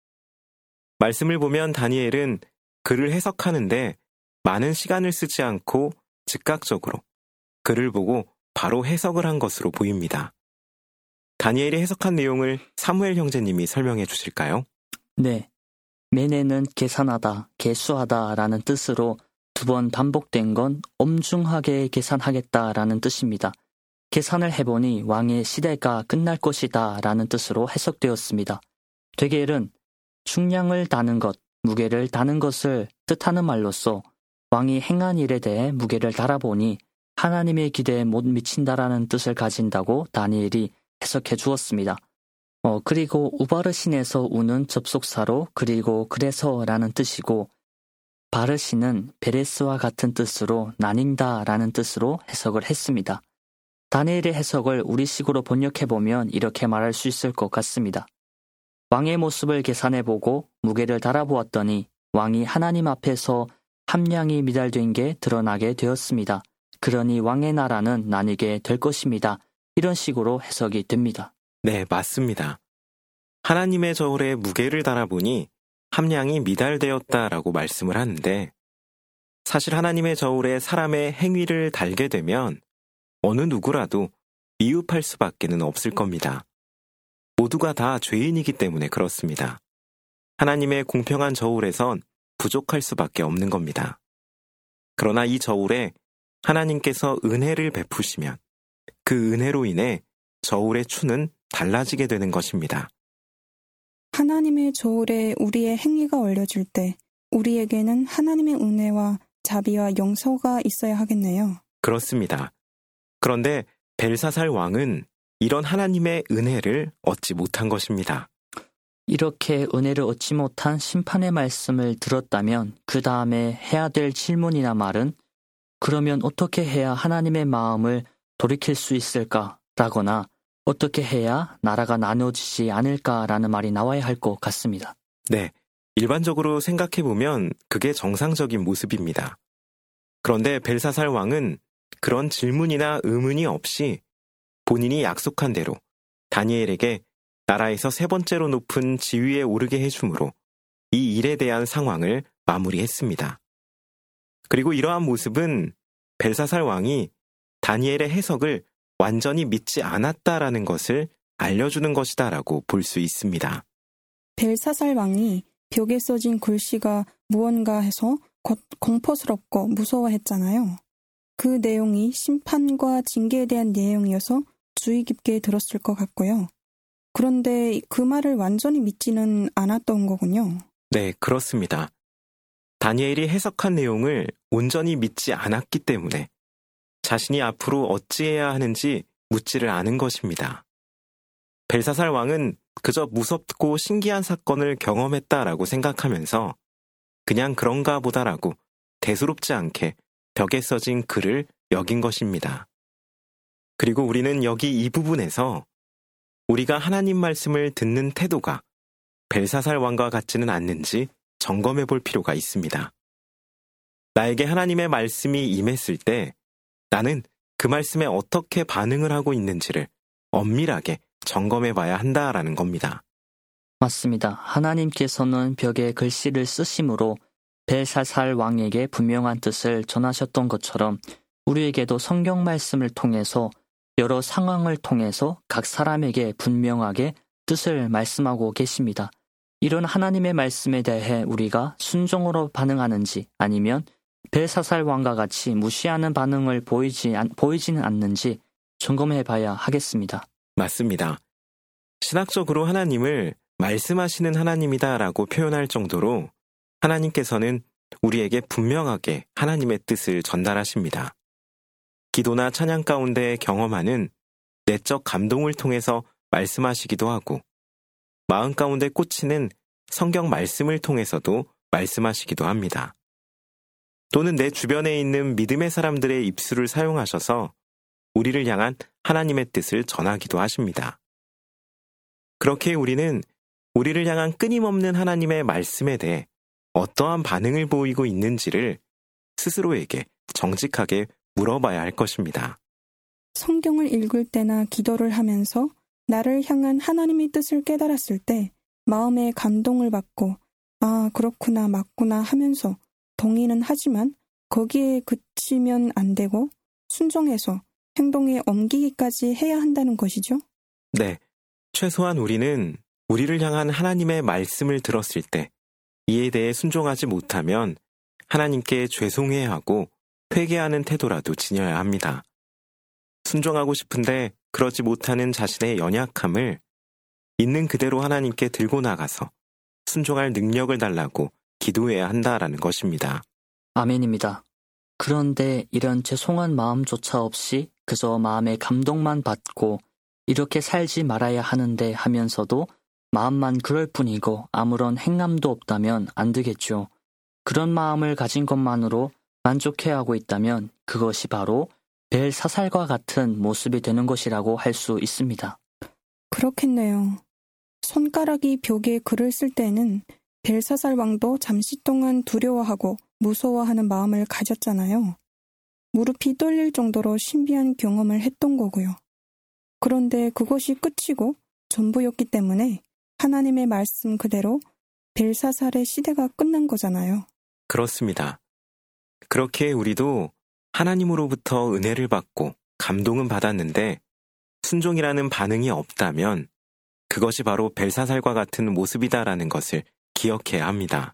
말씀을 보면 다니엘은 글을 해석하는데 많은 시간을 쓰지 않고 즉각적으로 글을 보고 바로 해석을 한 것으로 보입니다. 다니엘이 해석한 내용을 사무엘 형제님이 설명해 주실까요? 네. 메네는 계산하다, 계수하다라는 뜻으로 두 번 반복된 건 엄중하게 계산하겠다라는 뜻입니다. 계산을 해보니 왕의 시대가 끝날 것이다 라는 뜻으로 해석되었습니다. 되겔은 중량을 다는 것, 무게를 다는 것을 뜻하는 말로써 왕이 행한 일에 대해 무게를 달아보니 하나님의 기대에 못 미친다라는 뜻을 가진다고 다니엘이 해석해 주었습니다. 어, 그리고 우바르신에서 우는 접속사로 그리고 그래서라는 뜻이고 바르신은 베레스와 같은 뜻으로 나뉜다라는 뜻으로 해석을 했습니다. 다니엘의 해석을 우리식으로 번역해보면 이렇게 말할 수 있을 것 같습니다. 왕의 모습을 계산해보고 무게를 달아보았더니 왕이 하나님 앞에서 함량이 미달된 게 드러나게 되었습니다. 그러니 왕의 나라는 나뉘게 될 것입니다. 이런 식으로 해석이 됩니다. 네, 맞습니다. 하나님의 저울에 무게를 달아보니 함량이 미달되었다라고 말씀을 하는데 사실 하나님의 저울에 사람의 행위를 달게 되면 어느 누구라도 미흡할 수밖에는 없을 겁니다. 모두가 다 죄인이기 때문에 그렇습니다. 하나님의 공평한 저울에선 부족할 수밖에 없는 겁니다. 그러나 이 저울에 하나님께서 은혜를 베푸시면 그 은혜로 인해 저울의 추는 달라지게 되는 것입니다. 하나님의 저울에 우리의 행위가 올려질 때 우리에게는 하나님의 은혜와 자비와 용서가 있어야 하겠네요. 그렇습니다. 그런데 벨사살 왕은 이런 하나님의 은혜를 얻지 못한 것입니다. 이렇게 은혜를 얻지 못한 심판의 말씀을 들었다면 그 다음에 해야 될 질문이나 말은 그러면 어떻게 해야 하나님의 마음을 돌이킬 수 있을까? 라거나 어떻게 해야 나라가 나눠지지 않을까라는 말이 나와야 할 것 같습니다. 네, 일반적으로 생각해보면 그게 정상적인 모습입니다. 그런데 벨사살 왕은 그런 질문이나 의문이 없이 본인이 약속한 대로 다니엘에게 나라에서 세 번째로 높은 지위에 오르게 해주므로 이 일에 대한 상황을 마무리했습니다. 그리고 이러한 모습은 벨사살 왕이 다니엘의 해석을 완전히 믿지 않았다라는 것을 알려주는 것이다라고 볼 수 있습니다. 벨사살 왕이 벽에 써진 글씨가 무언가 해서 곧 공포스럽고 무서워했잖아요. 그 내용이 심판과 징계에 대한 내용이어서 주의 깊게 들었을 것 같고요. 그런데 그 말을 완전히 믿지는 않았던 거군요. 네, 그렇습니다. 다니엘이 해석한 내용을 온전히 믿지 않았기 때문에 자신이 앞으로 어찌해야 하는지 묻지를 않은 것입니다. 벨사살 왕은 그저 무섭고 신기한 사건을 경험했다라고 생각하면서 그냥 그런가 보다라고 대수롭지 않게 벽에 써진 글을 여긴 것입니다. 그리고 우리는 여기 이 부분에서 우리가 하나님 말씀을 듣는 태도가 벨사살 왕과 같지는 않는지 점검해 볼 필요가 있습니다. 나에게 하나님의 말씀이 임했을 때 나는 그 말씀에 어떻게 반응을 하고 있는지를 엄밀하게 점검해 봐야 한다라는 겁니다. 맞습니다. 하나님께서는 벽에 글씨를 쓰심으로 벨사살 왕에게 분명한 뜻을 전하셨던 것처럼 우리에게도 성경 말씀을 통해서 여러 상황을 통해서 각 사람에게 분명하게 뜻을 말씀하고 계십니다. 이런 하나님의 말씀에 대해 우리가 순종으로 반응하는지 아니면 벨사살 왕과 같이 무시하는 반응을 보이지, 보이지는 않는지 점검해 봐야 하겠습니다. 맞습니다. 신학적으로 하나님을 말씀하시는 하나님이다라고 표현할 정도로 하나님께서는 우리에게 분명하게 하나님의 뜻을 전달하십니다. 기도나 찬양 가운데 경험하는 내적 감동을 통해서 말씀하시기도 하고 마음 가운데 꽂히는 성경 말씀을 통해서도 말씀하시기도 합니다. 또는 내 주변에 있는 믿음의 사람들의 입술을 사용하셔서 우리를 향한 하나님의 뜻을 전하기도 하십니다. 그렇게 우리는 우리를 향한 끊임없는 하나님의 말씀에 대해 어떠한 반응을 보이고 있는지를 스스로에게 정직하게 물어봐야 할 것입니다. 성경을 읽을 때나 기도를 하면서 나를 향한 하나님의 뜻을 깨달았을 때 마음에 감동을 받고 아, 그렇구나, 맞구나 하면서 동의는 하지만 거기에 그치면 안 되고 순종해서 행동에 옮기기까지 해야 한다는 것이죠? 네, 최소한 우리는 우리를 향한 하나님의 말씀을 들었을 때 이에 대해 순종하지 못하면 하나님께 죄송해야 하고 회개하는 태도라도 지녀야 합니다. 순종하고 싶은데 그러지 못하는 자신의 연약함을 있는 그대로 하나님께 들고 나가서 순종할 능력을 달라고 기도해야 한다라는 것입니다. 아멘입니다. 그런데 이런 죄송한 마음조차 없이 그저 마음의 감동만 받고 이렇게 살지 말아야 하는데 하면서도 마음만 그럴 뿐이고 아무런 행함도 없다면 안 되겠죠. 그런 마음을 가진 것만으로 만족해하고 있다면 그것이 바로 벨사살과 같은 모습이 되는 것이라고 할 수 있습니다. 그렇겠네요. 손가락이 벽에 글을 쓸 때는 벨사살 왕도 잠시 동안 두려워하고 무서워하는 마음을 가졌잖아요. 무릎이 떨릴 정도로 신비한 경험을 했던 거고요. 그런데 그것이 끝이고 전부였기 때문에 하나님의 말씀 그대로 벨사살의 시대가 끝난 거잖아요. 그렇습니다. 그렇게 우리도 하나님으로부터 은혜를 받고 감동은 받았는데 순종이라는 반응이 없다면 그것이 바로 벨사살과 같은 모습이다라는 것을 기억해야 합니다.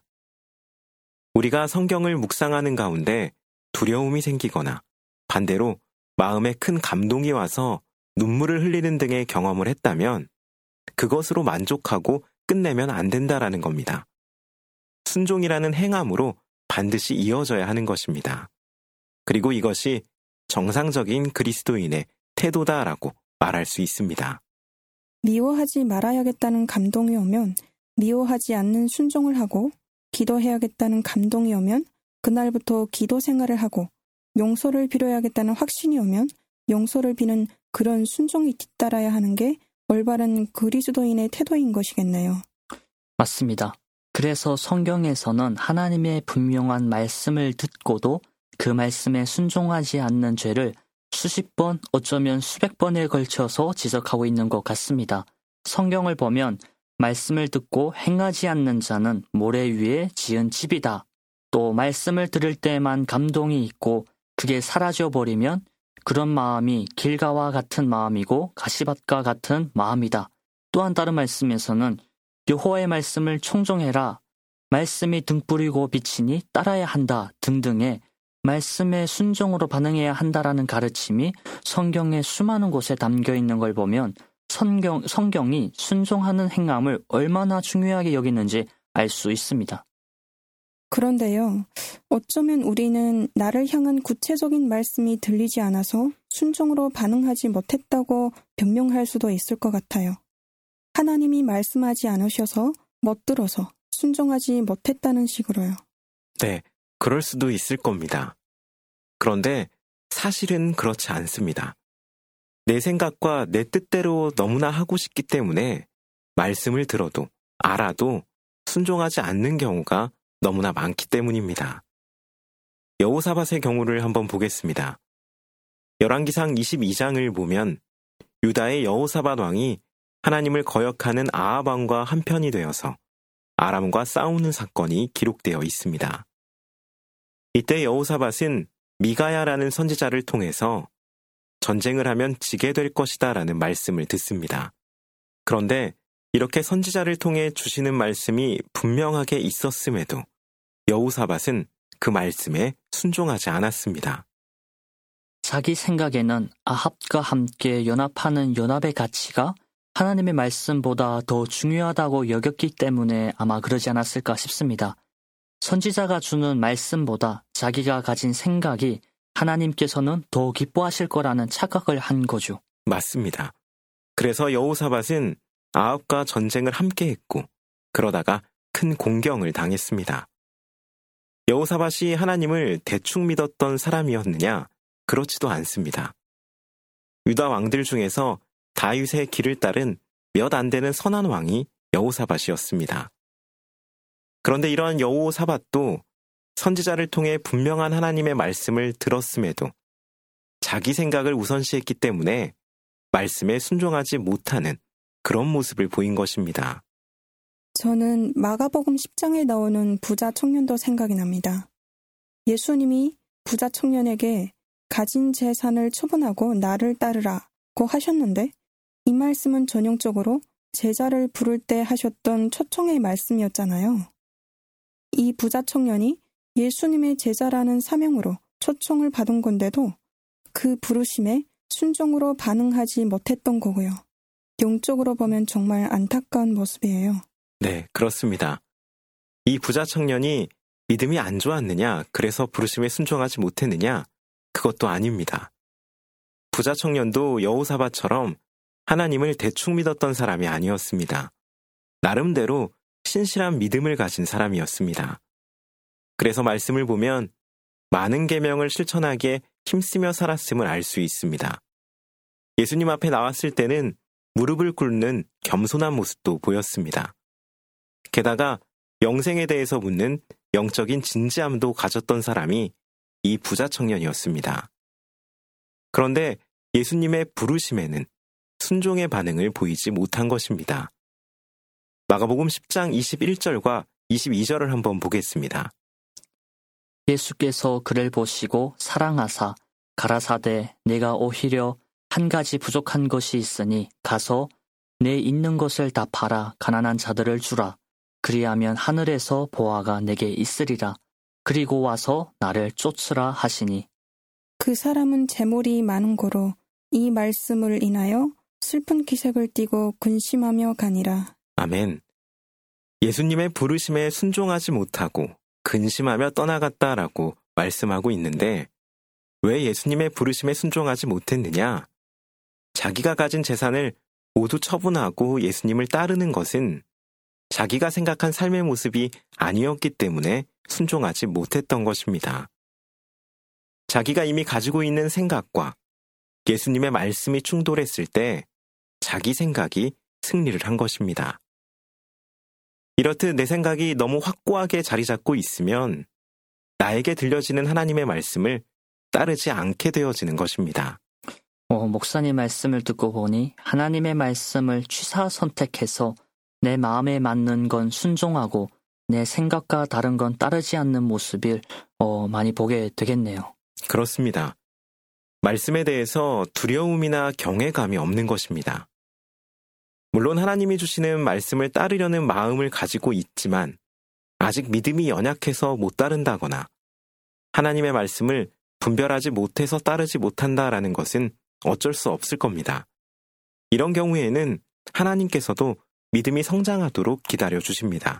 우리가 성경을 묵상하는 가운데 두려움이 생기거나 반대로 마음에 큰 감동이 와서 눈물을 흘리는 등의 경험을 했다면 그것으로 만족하고 끝내면 안 된다라는 겁니다. 순종이라는 행함으로 반드시 이어져야 하는 것입니다. 그리고 이것이 정상적인 그리스도인의 태도다라고 말할 수 있습니다. 미워하지 말아야겠다는 감동이 오면 미워하지 않는 순종을 하고 기도해야겠다는 감동이 오면 그날부터 기도 생활을 하고 용서를 빌어야겠다는 확신이 오면 용서를 비는 그런 순종이 뒤따라야 하는 게 올바른 그리스도인의 태도인 것이겠네요. 맞습니다. 그래서 성경에서는 하나님의 분명한 말씀을 듣고도 그 말씀에 순종하지 않는 죄를 수십 번, 어쩌면 수백 번에 걸쳐서 지적하고 있는 것 같습니다. 성경을 보면 말씀을 듣고 행하지 않는 자는 모래 위에 지은 집이다. 또 말씀을 들을 때만 감동이 있고 그게 사라져버리면 그런 마음이 길가와 같은 마음이고 가시밭과 같은 마음이다. 또한 다른 말씀에서는 여호와의 말씀을 청종해라. 말씀이 등불이고 빛이니 따라야 한다. 등등의 말씀에 순종으로 반응해야 한다라는 가르침이 성경의 수많은 곳에 담겨 있는 걸 보면 성경, 성경이 순종하는 행함을 얼마나 중요하게 여기는지 알 수 있습니다. 그런데요, 어쩌면 우리는 나를 향한 구체적인 말씀이 들리지 않아서 순종으로 반응하지 못했다고 변명할 수도 있을 것 같아요. 하나님이 말씀하지 않으셔서 못 들어서 순종하지 못했다는 식으로요. 네, 그럴 수도 있을 겁니다. 그런데 사실은 그렇지 않습니다. 내 생각과 내 뜻대로 너무나 하고 싶기 때문에 말씀을 들어도 알아도 순종하지 않는 경우가 너무나 많기 때문입니다. 여호사밧의 경우를 한번 보겠습니다. 열왕기상 이십이 장을 보면 유다의 여호사밧 왕이 하나님을 거역하는 아합 왕과 한편이 되어서 아람과 싸우는 사건이 기록되어 있습니다. 이때 여호사밧은 미가야라는 선지자를 통해서 전쟁을 하면 지게 될 것이다 라는 말씀을 듣습니다. 그런데 이렇게 선지자를 통해 주시는 말씀이 분명하게 있었음에도 여호사밧은 그 말씀에 순종하지 않았습니다. 자기 생각에는 아합과 함께 연합하는 연합의 가치가 하나님의 말씀보다 더 중요하다고 여겼기 때문에 아마 그러지 않았을까 싶습니다. 선지자가 주는 말씀보다 자기가 가진 생각이 하나님께서는 더 기뻐하실 거라는 착각을 한 거죠. 맞습니다. 그래서 여호사밧은 아합과 전쟁을 함께 했고 그러다가 큰 공경을 당했습니다. 여호사밧이 하나님을 대충 믿었던 사람이었느냐? 그렇지도 않습니다. 유다 왕들 중에서 다윗의 길을 따른 몇 안 되는 선한 왕이 여호사밧이었습니다. 그런데 이러한 여호사밧도 선지자를 통해 분명한 하나님의 말씀을 들었음에도 자기 생각을 우선시했기 때문에 말씀에 순종하지 못하는 그런 모습을 보인 것입니다. 저는 마가복음 십 장에 나오는 부자 청년도 생각이 납니다. 예수님이 부자 청년에게 가진 재산을 처분하고 나를 따르라고 하셨는데 이 말씀은 전형적으로 제자를 부를 때 하셨던 초청의 말씀이었잖아요. 이 부자 청년이 예수님의 제자라는 사명으로 초청을 받은 건데도 그 부르심에 순종으로 반응하지 못했던 거고요. 영적으로 보면 정말 안타까운 모습이에요. 네, 그렇습니다. 이 부자 청년이 믿음이 안 좋았느냐, 그래서 부르심에 순종하지 못했느냐, 그것도 아닙니다. 부자 청년도 여호사밧처럼 하나님을 대충 믿었던 사람이 아니었습니다. 나름대로 신실한 믿음을 가진 사람이었습니다. 그래서 말씀을 보면 많은 계명을 실천하기에 힘쓰며 살았음을 알 수 있습니다. 예수님 앞에 나왔을 때는 무릎을 꿇는 겸손한 모습도 보였습니다. 게다가 영생에 대해서 묻는 영적인 진지함도 가졌던 사람이 이 부자 청년이었습니다. 그런데 예수님의 부르심에는 순종의 반응을 보이지 못한 것입니다. 마가복음 십 장 이십일 절과 이십이 절을 한번 보겠습니다. 예수께서 그를 보시고 사랑하사 가라사대 내가 오히려 한 가지 부족한 것이 있으니 가서 내 있는 것을 다 팔아 가난한 자들을 주라. 그리하면 하늘에서 보화가 내게 있으리라. 그리고 와서 나를 쫓으라 하시니. 그 사람은 재물이 많은 고로 이 말씀을 인하여 슬픈 기색을 띠고 근심하며 가니라. 아멘. 예수님의 부르심에 순종하지 못하고 근심하며 떠나갔다라고 말씀하고 있는데 왜 예수님의 부르심에 순종하지 못했느냐? 자기가 가진 재산을 모두 처분하고 예수님을 따르는 것은 자기가 생각한 삶의 모습이 아니었기 때문에 순종하지 못했던 것입니다. 자기가 이미 가지고 있는 생각과 예수님의 말씀이 충돌했을 때 자기 생각이 승리를 한 것입니다. 이렇듯 내 생각이 너무 확고하게 자리 잡고 있으면 나에게 들려지는 하나님의 말씀을 따르지 않게 되어지는 것입니다. 어, 목사님 말씀을 듣고 보니 하나님의 말씀을 취사 선택해서 내 마음에 맞는 건 순종하고 내 생각과 다른 건 따르지 않는 모습을 어, 많이 보게 되겠네요. 그렇습니다. 말씀에 대해서 두려움이나 경외감이 없는 것입니다. 물론 하나님이 주시는 말씀을 따르려는 마음을 가지고 있지만 아직 믿음이 연약해서 못 따른다거나 하나님의 말씀을 분별하지 못해서 따르지 못한다라는 것은 어쩔 수 없을 겁니다. 이런 경우에는 하나님께서도 믿음이 성장하도록 기다려 주십니다.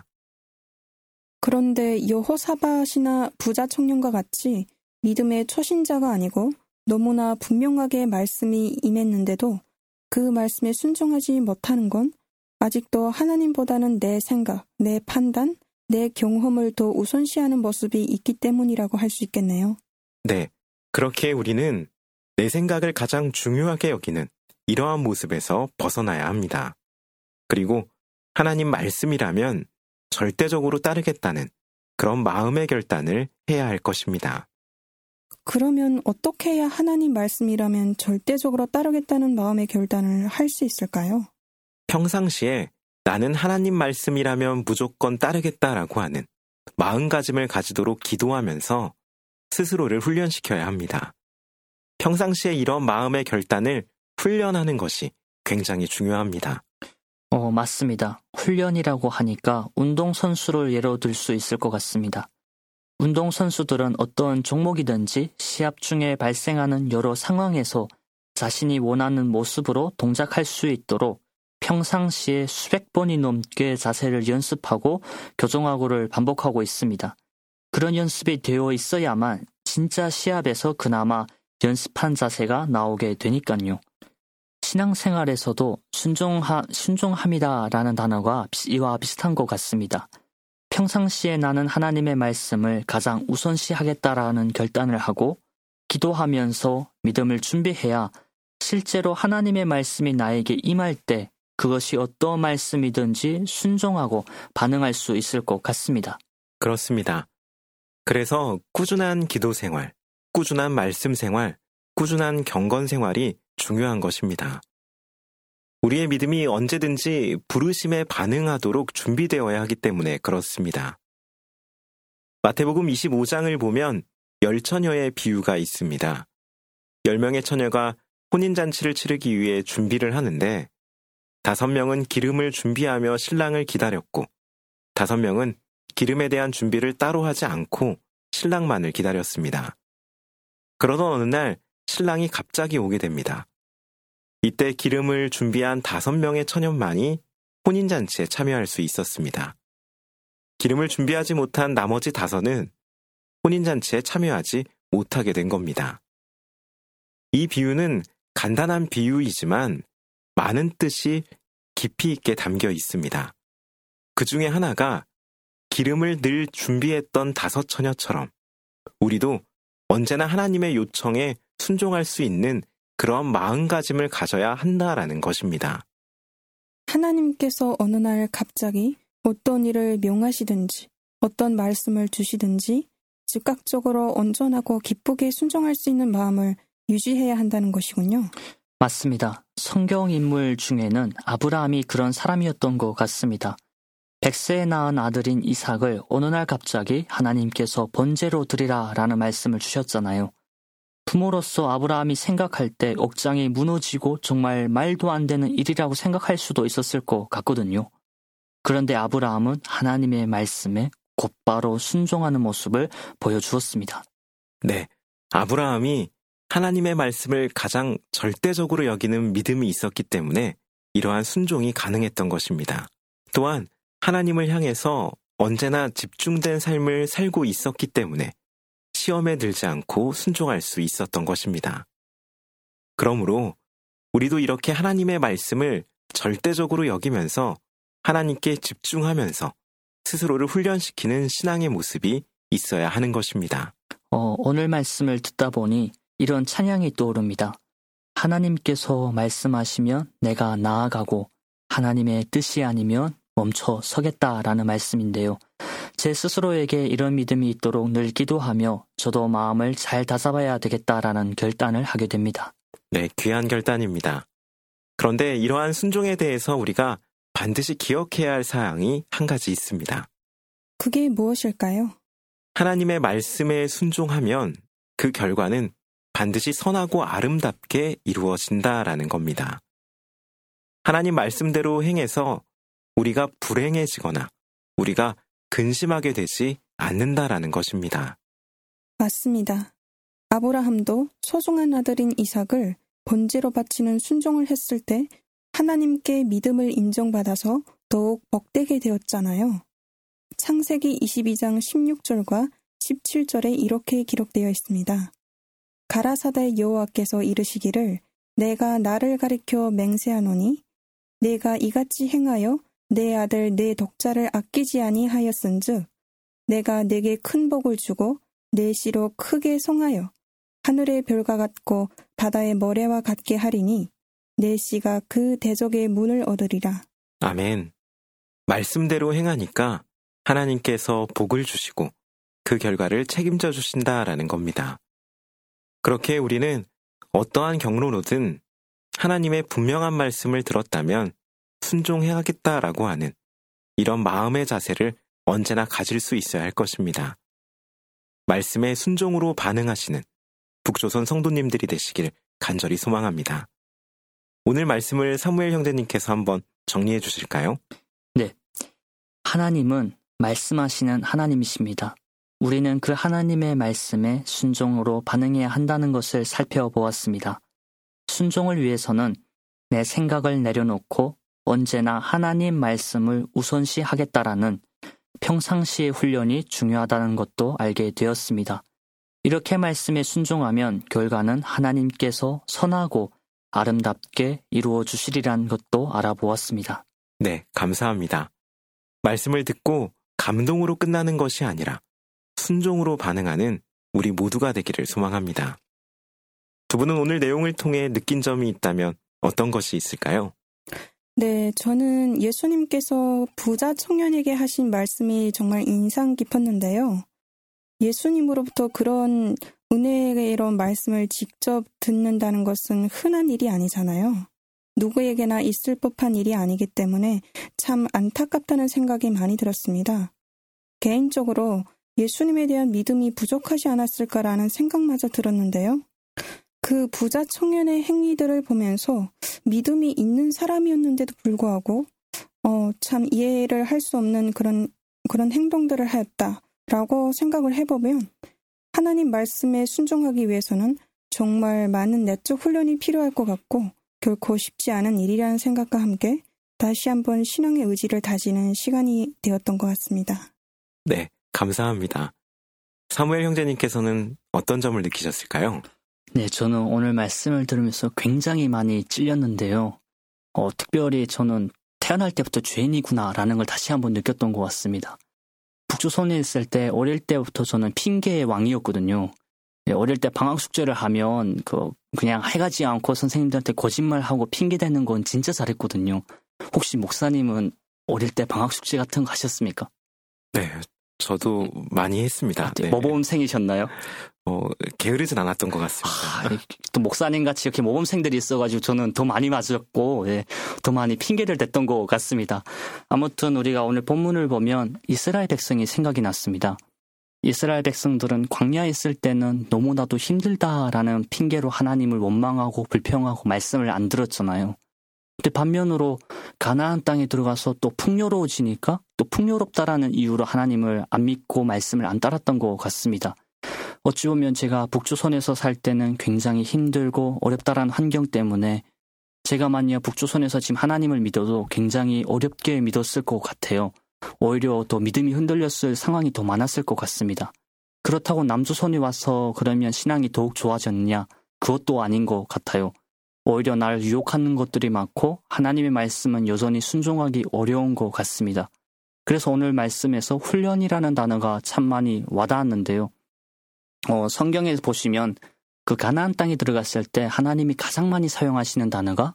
그런데 여호사밧이나 부자 청년과 같이 믿음의 초신자가 아니고 너무나 분명하게 말씀이 임했는데도 그 말씀에 순종하지 못하는 건 아직도 하나님보다는 내 생각, 내 판단, 내 경험을 더 우선시하는 모습이 있기 때문이라고 할 수 있겠네요. 네, 그렇게 우리는 내 생각을 가장 중요하게 여기는 이러한 모습에서 벗어나야 합니다. 그리고 하나님 말씀이라면 절대적으로 따르겠다는 그런 마음의 결단을 해야 할 것입니다. 그러면 어떻게 해야 하나님 말씀이라면 절대적으로 따르겠다는 마음의 결단을 할 수 있을까요? 평상시에 나는 하나님 말씀이라면 무조건 따르겠다라고 하는 마음가짐을 가지도록 기도하면서 스스로를 훈련시켜야 합니다. 평상시에 이런 마음의 결단을 훈련하는 것이 굉장히 중요합니다. 어, 맞습니다. 훈련이라고 하니까 운동선수를 예로 들 수 있을 것 같습니다. 운동선수들은 어떤 종목이든지 시합 중에 발생하는 여러 상황에서 자신이 원하는 모습으로 동작할 수 있도록 평상시에 수백 번이 넘게 자세를 연습하고 교정하고를 반복하고 있습니다. 그런 연습이 되어 있어야만 진짜 시합에서 그나마 연습한 자세가 나오게 되니까요. 신앙생활에서도 순종하, 순종함이다라는 단어가 이와 비슷한 것 같습니다. 평상시에 나는 하나님의 말씀을 가장 우선시하겠다라는 결단을 하고 기도하면서 믿음을 준비해야 실제로 하나님의 말씀이 나에게 임할 때 그것이 어떤 말씀이든지 순종하고 반응할 수 있을 것 같습니다. 그렇습니다. 그래서 꾸준한 기도 생활, 꾸준한 말씀 생활, 꾸준한 경건 생활이 중요한 것입니다. 우리의 믿음이 언제든지 부르심에 반응하도록 준비되어야 하기 때문에 그렇습니다. 마태복음 이십오 장을 보면 열 처녀의 비유가 있습니다. 열 명의 처녀가 혼인잔치를 치르기 위해 준비를 하는데 다섯 명은 기름을 준비하며 신랑을 기다렸고 다섯 명은 기름에 대한 준비를 따로 하지 않고 신랑만을 기다렸습니다. 그러던 어느 날 신랑이 갑자기 오게 됩니다. 이때 기름을 준비한 다섯 명의 처녀만이 혼인잔치에 참여할 수 있었습니다. 기름을 준비하지 못한 나머지 다섯은 혼인잔치에 참여하지 못하게 된 겁니다. 이 비유는 간단한 비유이지만 많은 뜻이 깊이 있게 담겨 있습니다. 그 중에 하나가 기름을 늘 준비했던 다섯 처녀처럼 우리도 언제나 하나님의 요청에 순종할 수 있는 그런 마음가짐을 가져야 한다라는 것입니다. 하나님께서 어느 날 갑자기 어떤 일을 명하시든지 어떤 말씀을 주시든지 즉각적으로 온전하고 기쁘게 순종할 수 있는 마음을 유지해야 한다는 것이군요. 맞습니다. 성경 인물 중에는 아브라함이 그런 사람이었던 것 같습니다. 백세에 낳은 아들인 이삭을 어느 날 갑자기 하나님께서 번제로 드리라 라는 말씀을 주셨잖아요. 부모로서 아브라함이 생각할 때 억장이 무너지고 정말 말도 안 되는 일이라고 생각할 수도 있었을 것 같거든요. 그런데 아브라함은 하나님의 말씀에 곧바로 순종하는 모습을 보여주었습니다. 네, 아브라함이 하나님의 말씀을 가장 절대적으로 여기는 믿음이 있었기 때문에 이러한 순종이 가능했던 것입니다. 또한 하나님을 향해서 언제나 집중된 삶을 살고 있었기 때문에 시험에 들지 않고 순종할 수 있었던 것입니다. 그러므로 우리도 이렇게 하나님의 말씀을 절대적으로 여기면서 하나님께 집중하면서 스스로를 훈련시키는 신앙의 모습이 있어야 하는 것입니다. 어, 오늘 말씀을 듣다 보니 이런 찬양이 떠오릅니다. 하나님께서 말씀하시면 내가 나아가고 하나님의 뜻이 아니면 멈춰 서겠다라는 말씀인데요. 제 스스로에게 이런 믿음이 있도록 늘 기도하며 저도 마음을 잘 다잡아야 되겠다라는 결단을 하게 됩니다. 네, 귀한 결단입니다. 그런데 이러한 순종에 대해서 우리가 반드시 기억해야 할 사항이 한 가지 있습니다. 그게 무엇일까요? 하나님의 말씀에 순종하면 그 결과는 반드시 선하고 아름답게 이루어진다라는 겁니다. 하나님 말씀대로 행해서 우리가 불행해지거나 우리가 근심하게 되지 않는다라는 것입니다. 맞습니다. 아브라함도 소중한 아들인 이삭을 번제로 바치는 순종을 했을 때 하나님께 믿음을 인정받아서 더욱 복되게 되었잖아요. 창세기 이십이 장 십육 절과 십칠 절에 이렇게 기록되어 있습니다. 가라사대 여호와께서 이르시기를 내가 나를 가리켜 맹세하노니 내가 이같이 행하여 내 아들 내 독자를 아끼지 아니하였은즉 내가 내게 큰 복을 주고 내 씨로 크게 성하여 하늘의 별과 같고 바다의 모래와 같게 하리니 내 씨가 그 대적의 문을 얻으리라. 아멘. 말씀대로 행하니까 하나님께서 복을 주시고 그 결과를 책임져 주신다라는 겁니다. 그렇게 우리는 어떠한 경로로든 하나님의 분명한 말씀을 들었다면 순종해야겠다라고 하는 이런 마음의 자세를 언제나 가질 수 있어야 할 것입니다. 말씀에 순종으로 반응하시는 북조선 성도님들이 되시길 간절히 소망합니다. 오늘 말씀을 사무엘 형제님께서 한번 정리해 주실까요? 네. 하나님은 말씀하시는 하나님이십니다. 우리는 그 하나님의 말씀에 순종으로 반응해야 한다는 것을 살펴보았습니다. 순종을 위해서는 내 생각을 내려놓고 언제나 하나님 말씀을 우선시하겠다라는 평상시의 훈련이 중요하다는 것도 알게 되었습니다. 이렇게 말씀에 순종하면 결과는 하나님께서 선하고 아름답게 이루어 주시리라는 것도 알아보았습니다. 네, 감사합니다. 말씀을 듣고 감동으로 끝나는 것이 아니라 순종으로 반응하는 우리 모두가 되기를 소망합니다. 두 분은 오늘 내용을 통해 느낀 점이 있다면 어떤 것이 있을까요? 네, 저는 예수님께서 부자 청년에게 하신 말씀이 정말 인상 깊었는데요. 예수님으로부터 그런 은혜의 이런 말씀을 직접 듣는다는 것은 흔한 일이 아니잖아요. 누구에게나 있을 법한 일이 아니기 때문에 참 안타깝다는 생각이 많이 들었습니다. 개인적으로 예수님에 대한 믿음이 부족하지 않았을까라는 생각마저 들었는데요. 그 부자 청년의 행위들을 보면서 믿음이 있는 사람이었는데도 불구하고 어, 참 이해를 할 수 없는 그런 그런 행동들을 하였다라고 생각을 해보면 하나님 말씀에 순종하기 위해서는 정말 많은 내적 훈련이 필요할 것 같고 결코 쉽지 않은 일이라는 생각과 함께 다시 한번 신앙의 의지를 다지는 시간이 되었던 것 같습니다. 네, 감사합니다. 사무엘 형제님께서는 어떤 점을 느끼셨을까요? 네, 저는 오늘 말씀을 들으면서 굉장히 많이 찔렸는데요. 어, 특별히 저는 태어날 때부터 죄인이구나라는 걸 다시 한번 느꼈던 것 같습니다. 북조선에 있을 때 어릴 때부터 저는 핑계의 왕이었거든요. 네, 어릴 때 방학 숙제를 하면 그 그냥 해가지 않고 선생님들한테 거짓말하고 핑계대는 건 진짜 잘했거든요. 혹시 목사님은 어릴 때 방학 숙제 같은 거 하셨습니까? 네, 저도 많이 했습니다. 네. 모범생이셨나요? 어, 게으르진 않았던 것 같습니다. 아, 또 목사님같이 이렇게 모범생들이 있어가지고 저는 더 많이 맞았고, 예, 더 많이 핑계를 댔던 것 같습니다. 아무튼 우리가 오늘 본문을 보면 이스라엘 백성이 생각이 났습니다. 이스라엘 백성들은 광야에 있을 때는 너무나도 힘들다라는 핑계로 하나님을 원망하고 불평하고 말씀을 안 들었잖아요. 근데 반면으로 가나안 땅에 들어가서 또 풍요로워지니까 또 풍요롭다라는 이유로 하나님을 안 믿고 말씀을 안 따랐던 것 같습니다. 어찌 보면 제가 북조선에서 살 때는 굉장히 힘들고 어렵다라는 환경 때문에 제가 만약 북조선에서 지금 하나님을 믿어도 굉장히 어렵게 믿었을 것 같아요. 오히려 더 믿음이 흔들렸을 상황이 더 많았을 것 같습니다. 그렇다고 남조선에 와서 그러면 신앙이 더욱 좋아졌느냐? 그것도 아닌 것 같아요. 오히려 날 유혹하는 것들이 많고 하나님의 말씀은 여전히 순종하기 어려운 것 같습니다. 그래서 오늘 말씀에서 훈련이라는 단어가 참 많이 와닿았는데요. 어, 성경에 보시면 그 가나안 땅에 들어갔을 때 하나님이 가장 많이 사용하시는 단어가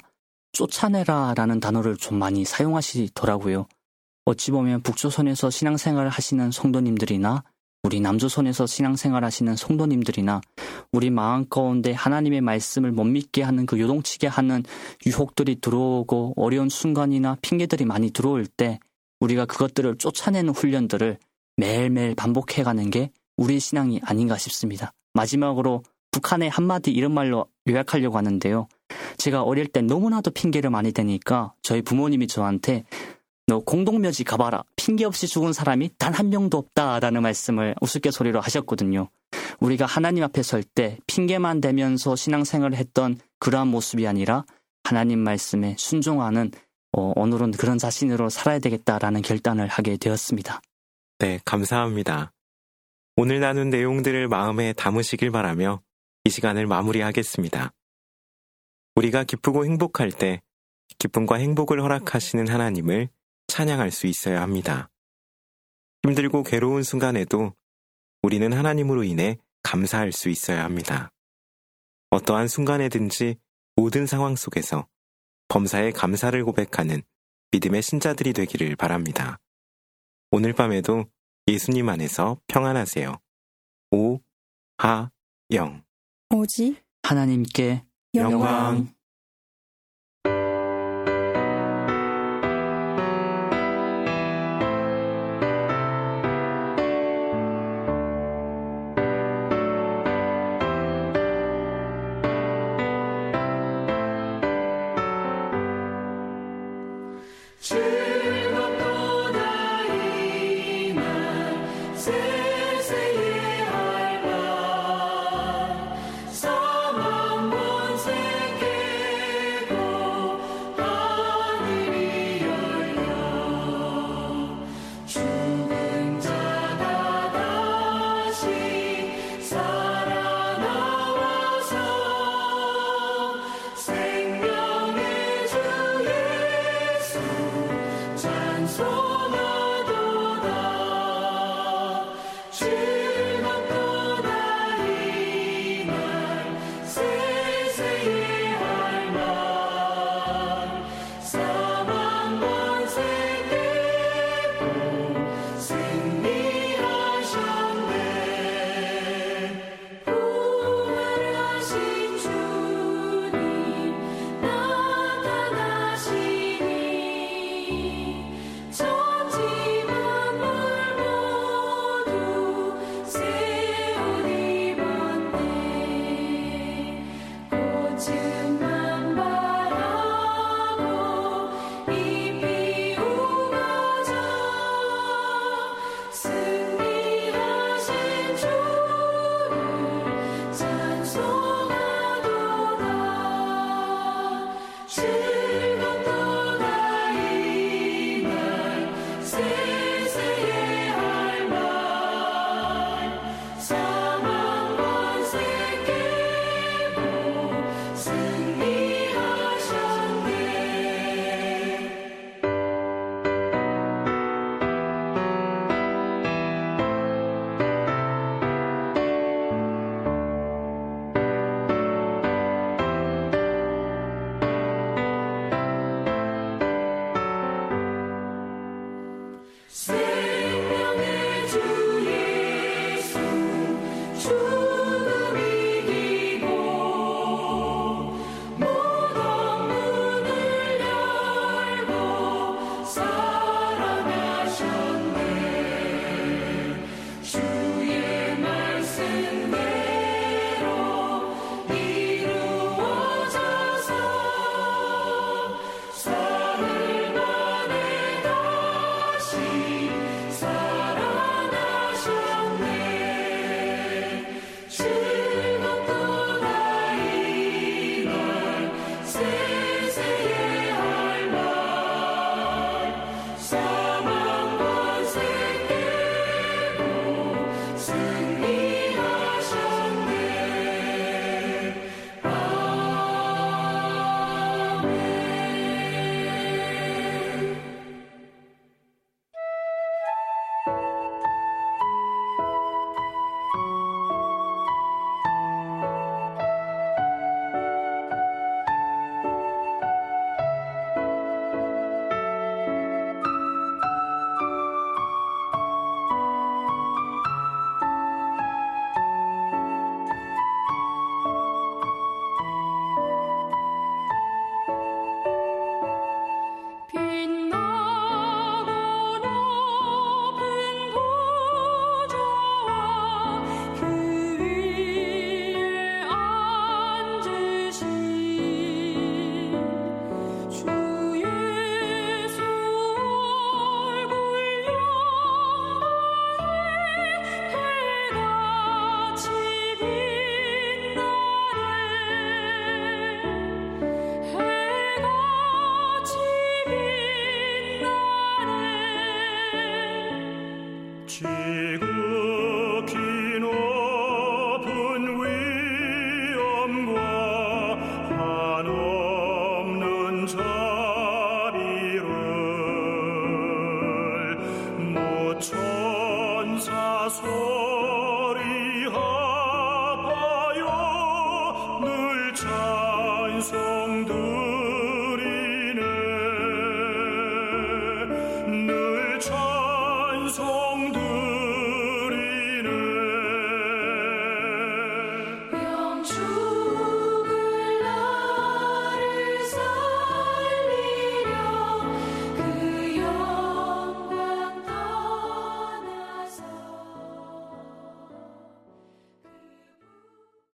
쫓아내라라는 단어를 좀 많이 사용하시더라고요. 어찌 보면 북조선에서 신앙생활을 하시는 성도님들이나 우리 남조선에서 신앙생활 하시는 성도님들이나 우리 마음 가운데 하나님의 말씀을 못 믿게 하는 그 요동치게 하는 유혹들이 들어오고 어려운 순간이나 핑계들이 많이 들어올 때 우리가 그것들을 쫓아내는 훈련들을 매일매일 반복해가는 게 우리 신앙이 아닌가 싶습니다. 마지막으로 북한의 한마디 이런 말로 요약하려고 하는데요. 제가 어릴 때 너무나도 핑계를 많이 대니까 저희 부모님이 저한테 너 공동묘지 가봐라. 핑계 없이 죽은 사람이 단 한 명도 없다라는 말씀을 우스갯소리로 하셨거든요. 우리가 하나님 앞에 설 때 핑계만 대면서 신앙생활을 했던 그러한 모습이 아니라 하나님 말씀에 순종하는 어, 오늘은 그런 자신으로 살아야 되겠다라는 결단을 하게 되었습니다. 네, 감사합니다. 오늘 나눈 내용들을 마음에 담으시길 바라며 이 시간을 마무리하겠습니다. 우리가 기쁘고 행복할 때 기쁨과 행복을 허락하시는 하나님을 찬양할 수 있어야 합니다. 힘들고 괴로운 순간에도 우리는 하나님으로 인해 감사할 수 있어야 합니다. 어떠한 순간에든지 모든 상황 속에서 범사에 감사를 고백하는 믿음의 신자들이 되기를 바랍니다. 오늘 밤에도 예수님 안에서 평안하세요. 오, 하, 영. 오직 하나님께 영광, 영광,